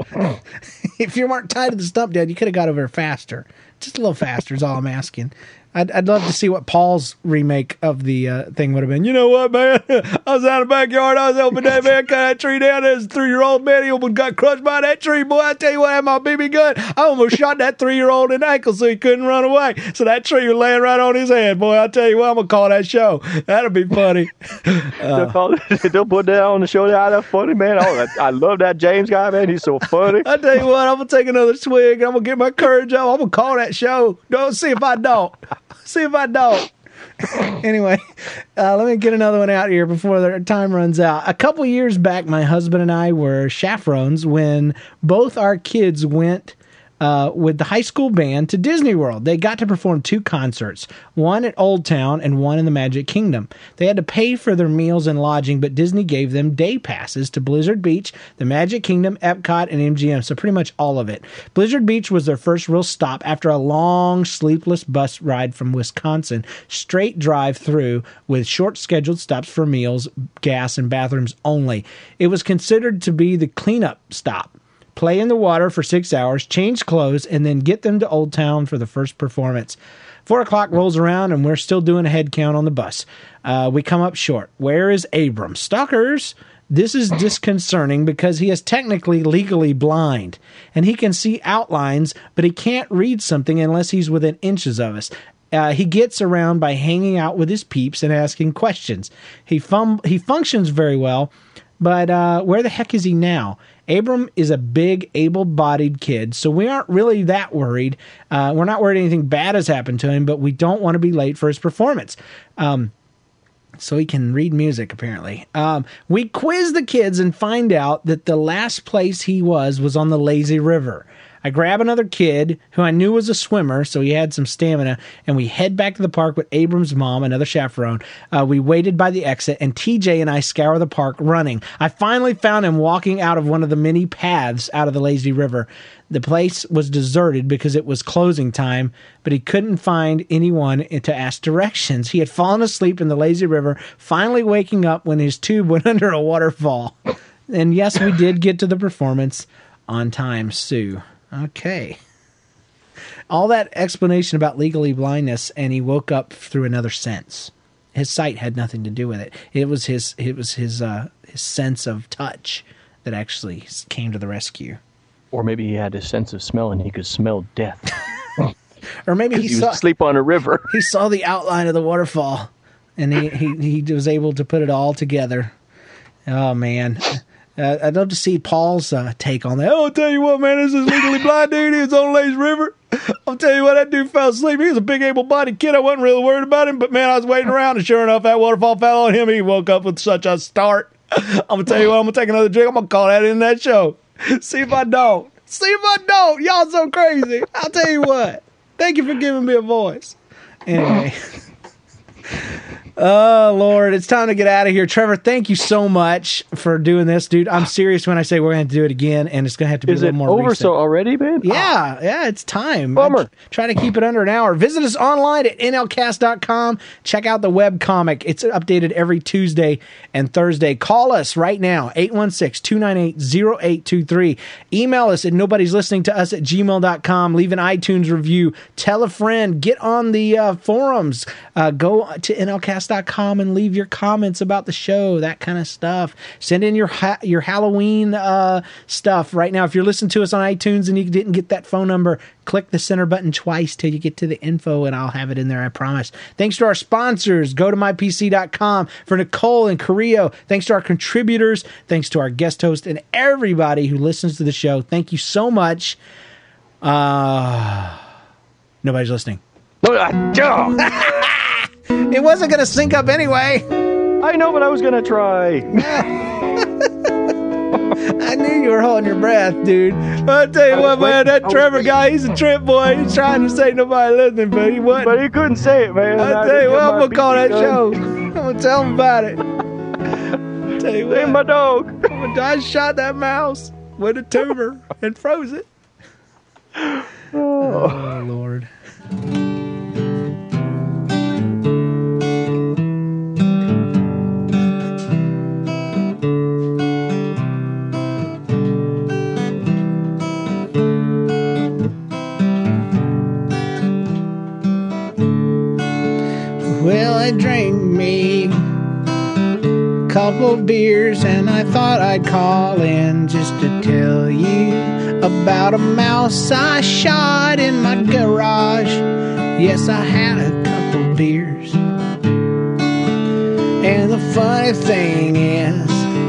Speaker 1: If you weren't tied to the stump, Dad, you could have got over there faster. Just a little faster is all I'm asking. I'd, I'd love to see what Paul's remake of the uh, thing would have been. You know what, man? I was out in the backyard. I was helping that man cut that tree down. There's a three-year-old man. He almost got crushed by that tree. Boy, I tell you what, I had my B B gun. I almost shot that three-year-old in the ankle so he couldn't run away. So that tree was laying right on his head. Boy, I tell you what, I'm going to call that show. That'll be funny.
Speaker 3: Uh, They'll put that on the show. That's funny, man. Oh, I love that James guy, man. He's so funny.
Speaker 1: I tell you what, I'm going to take another swig. I'm going to get my courage up. I'm going to call that show. Don't see if I don't. See if I don't. Anyway, uh, let me get another one out here before the time runs out. A couple years back, my husband and I were chaperones when both our kids went uh, with the high school band to Disney World. They got to perform two concerts, one at Old Town and one in the Magic Kingdom. They had to pay for their meals and lodging, but Disney gave them day passes to Blizzard Beach, the Magic Kingdom, Epcot, and M G M, so pretty much all of it. Blizzard Beach was their first real stop after a long, sleepless bus ride from Wisconsin, straight drive through with short scheduled stops for meals, gas, and bathrooms only. It was considered to be the cleanup stop. Play in the water for six hours, change clothes, and then get them to Old Town for the first performance. Four o'clock rolls around, and we're still doing a head count on the bus. Uh, we come up short. Where is Abram? Stalkers! This is disconcerting because he is technically legally blind, and he can see outlines, but he can't read something unless he's within inches of us. Uh, he gets around by hanging out with his peeps and asking questions. He fum- he functions very well, but uh, where the heck is he now? Abram is a big, able-bodied kid, so we aren't really that worried. Uh, we're not worried anything bad has happened to him, but we don't want to be late for his performance. Um, so he can read music, apparently. Um, we quiz the kids and find out that the last place he was was on the lazy river. I grab another kid who I knew was a swimmer, so he had some stamina, and we head back to the park with Abram's mom, another chaperone. Uh, we waited by the exit, and T J and I scour the park running. I finally found him walking out of one of the many paths out of the lazy river. The place was deserted because it was closing time, but he couldn't find anyone to ask directions. He had fallen asleep in the lazy river, finally waking up when his tube went under a waterfall. And yes, we did get to the performance on time, Sue. Okay. All that explanation about legally blindness, and he woke up through another sense. His sight had nothing to do with it. It was his it was his uh, his sense of touch that actually came to the rescue.
Speaker 3: Or maybe he had a sense of smell and he could smell death.
Speaker 1: Or maybe he,
Speaker 3: he
Speaker 1: saw
Speaker 3: was asleep on a river.
Speaker 1: He saw the outline of the waterfall, and he he, he was able to put it all together. Oh man. Uh, I'd love to see Paul's uh, take on that. Oh, I'll tell you what, man, this is legally blind dude. He was on Lazy River. I'll tell you what, that dude fell asleep. He was a big, able-bodied kid. I wasn't really worried about him, but, man, I was waiting around, and sure enough, that waterfall fell on him. He woke up with such a start. I'm going to tell you what, I'm going to take another drink. I'm going to call that in that show. See if I don't. See if I don't. Y'all so crazy. I'll tell you what. Thank you for giving me a voice. Anyway. Oh, Lord, it's time to get out of here. Trevor, thank you so much for doing this, dude. I'm serious when I say we're going to do it again, and it's going to have to be
Speaker 3: Is
Speaker 1: a little
Speaker 3: it
Speaker 1: more
Speaker 3: over
Speaker 1: recent.
Speaker 3: so already, man?
Speaker 1: Yeah, yeah, it's time.
Speaker 3: Bummer.
Speaker 1: I try to keep it under an hour. Visit us online at N L cast dot com. Check out the web comic. It's updated every Tuesday and Thursday. Call us right now, eight one six, two nine eight, zero eight two three. Email us at nobody's listening to us at gmail dot com. Leave an iTunes review. Tell a friend. Get on the uh, forums. Uh, go to N L cast dot com and leave your comments about the show, that kind of stuff. Send in your ha- your Halloween uh, stuff right now. If you're listening to us on iTunes and you didn't get that phone number, click the center button twice till you get to the info, and I'll have it in there, I promise. Thanks to our sponsors. Go to my p c dot com for Nicole and Carrillo. Thanks to our contributors. Thanks to our guest host and everybody who listens to the show. Thank you so much. Uh, nobody's listening. It wasn't going to sync up anyway.
Speaker 3: I know, but I was going to try.
Speaker 1: I knew you were holding your breath, dude. I'll tell you what, man, that Trevor guy, he's a trip boy. He's trying to say nobody listening, but he wasn't.
Speaker 3: But he couldn't say it, man.
Speaker 1: I'll tell you what, I'm going to call that show. I'm going to tell him about it. I'll tell you what.
Speaker 3: Save my dog.
Speaker 1: I shot that mouse with a tumor and froze it. Oh, oh Lord. Well, I drank me a couple beers and I thought I'd call in just to tell you about a mouse I shot in my garage. Yes, I had a couple beers. And the funny thing is,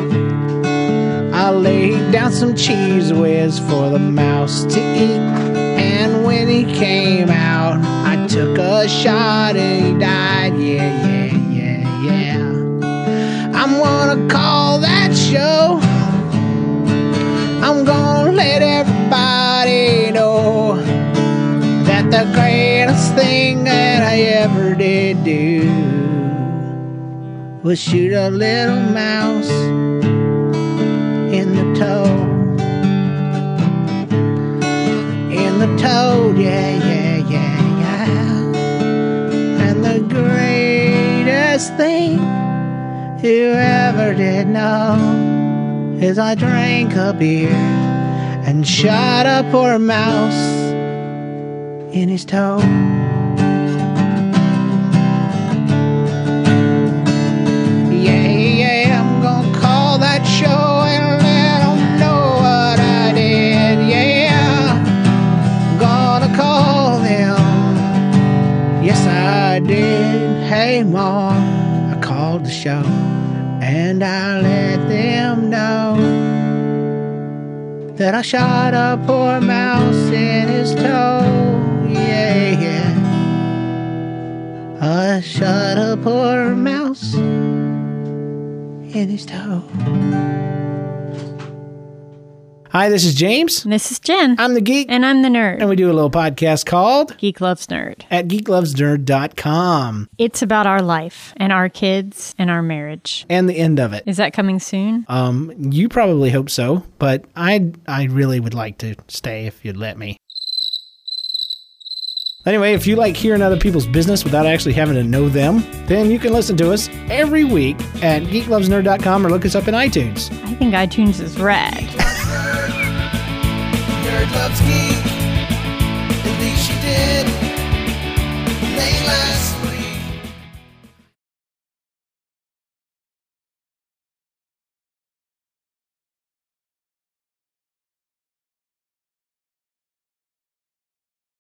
Speaker 1: I laid down some cheese whiz for the mouse to eat. And when he came out, I took a shot and he died. Yeah, yeah, yeah, yeah. I'm gonna call that show. I'm gonna let everybody know that the greatest thing that I ever did do was shoot a little mouse in the toe. In the toe, yeah, yeah, yeah, yeah. And the greatest thing you ever did know is I drank a beer and shot a poor mouse in his toe. Yeah, yeah, I'm gonna call that show and let them know what I did. Yeah, I'm gonna call them. Yes, I did. Hey, Mom, I called the show and I let them know that I shot a poor mouse in his toe. Yeah, yeah. I shot a poor mouse in his toe. Hi, this is James.
Speaker 11: And this is Jen.
Speaker 1: I'm the geek.
Speaker 11: And I'm the nerd.
Speaker 1: And we do a little podcast called
Speaker 11: Geek Loves Nerd
Speaker 1: at geek loves nerd dot com.
Speaker 11: It's about our life and our kids and our marriage.
Speaker 1: And the end of it.
Speaker 11: Is that coming soon?
Speaker 1: Um, you probably hope so, but I I really would like to stay if you'd let me. Anyway, if you like hearing other people's business without actually having to know them, then you can listen to us every week at geek loves nerd dot com or look us up in iTunes.
Speaker 11: I think iTunes is rad.
Speaker 12: Nerd loves geek. At least she did.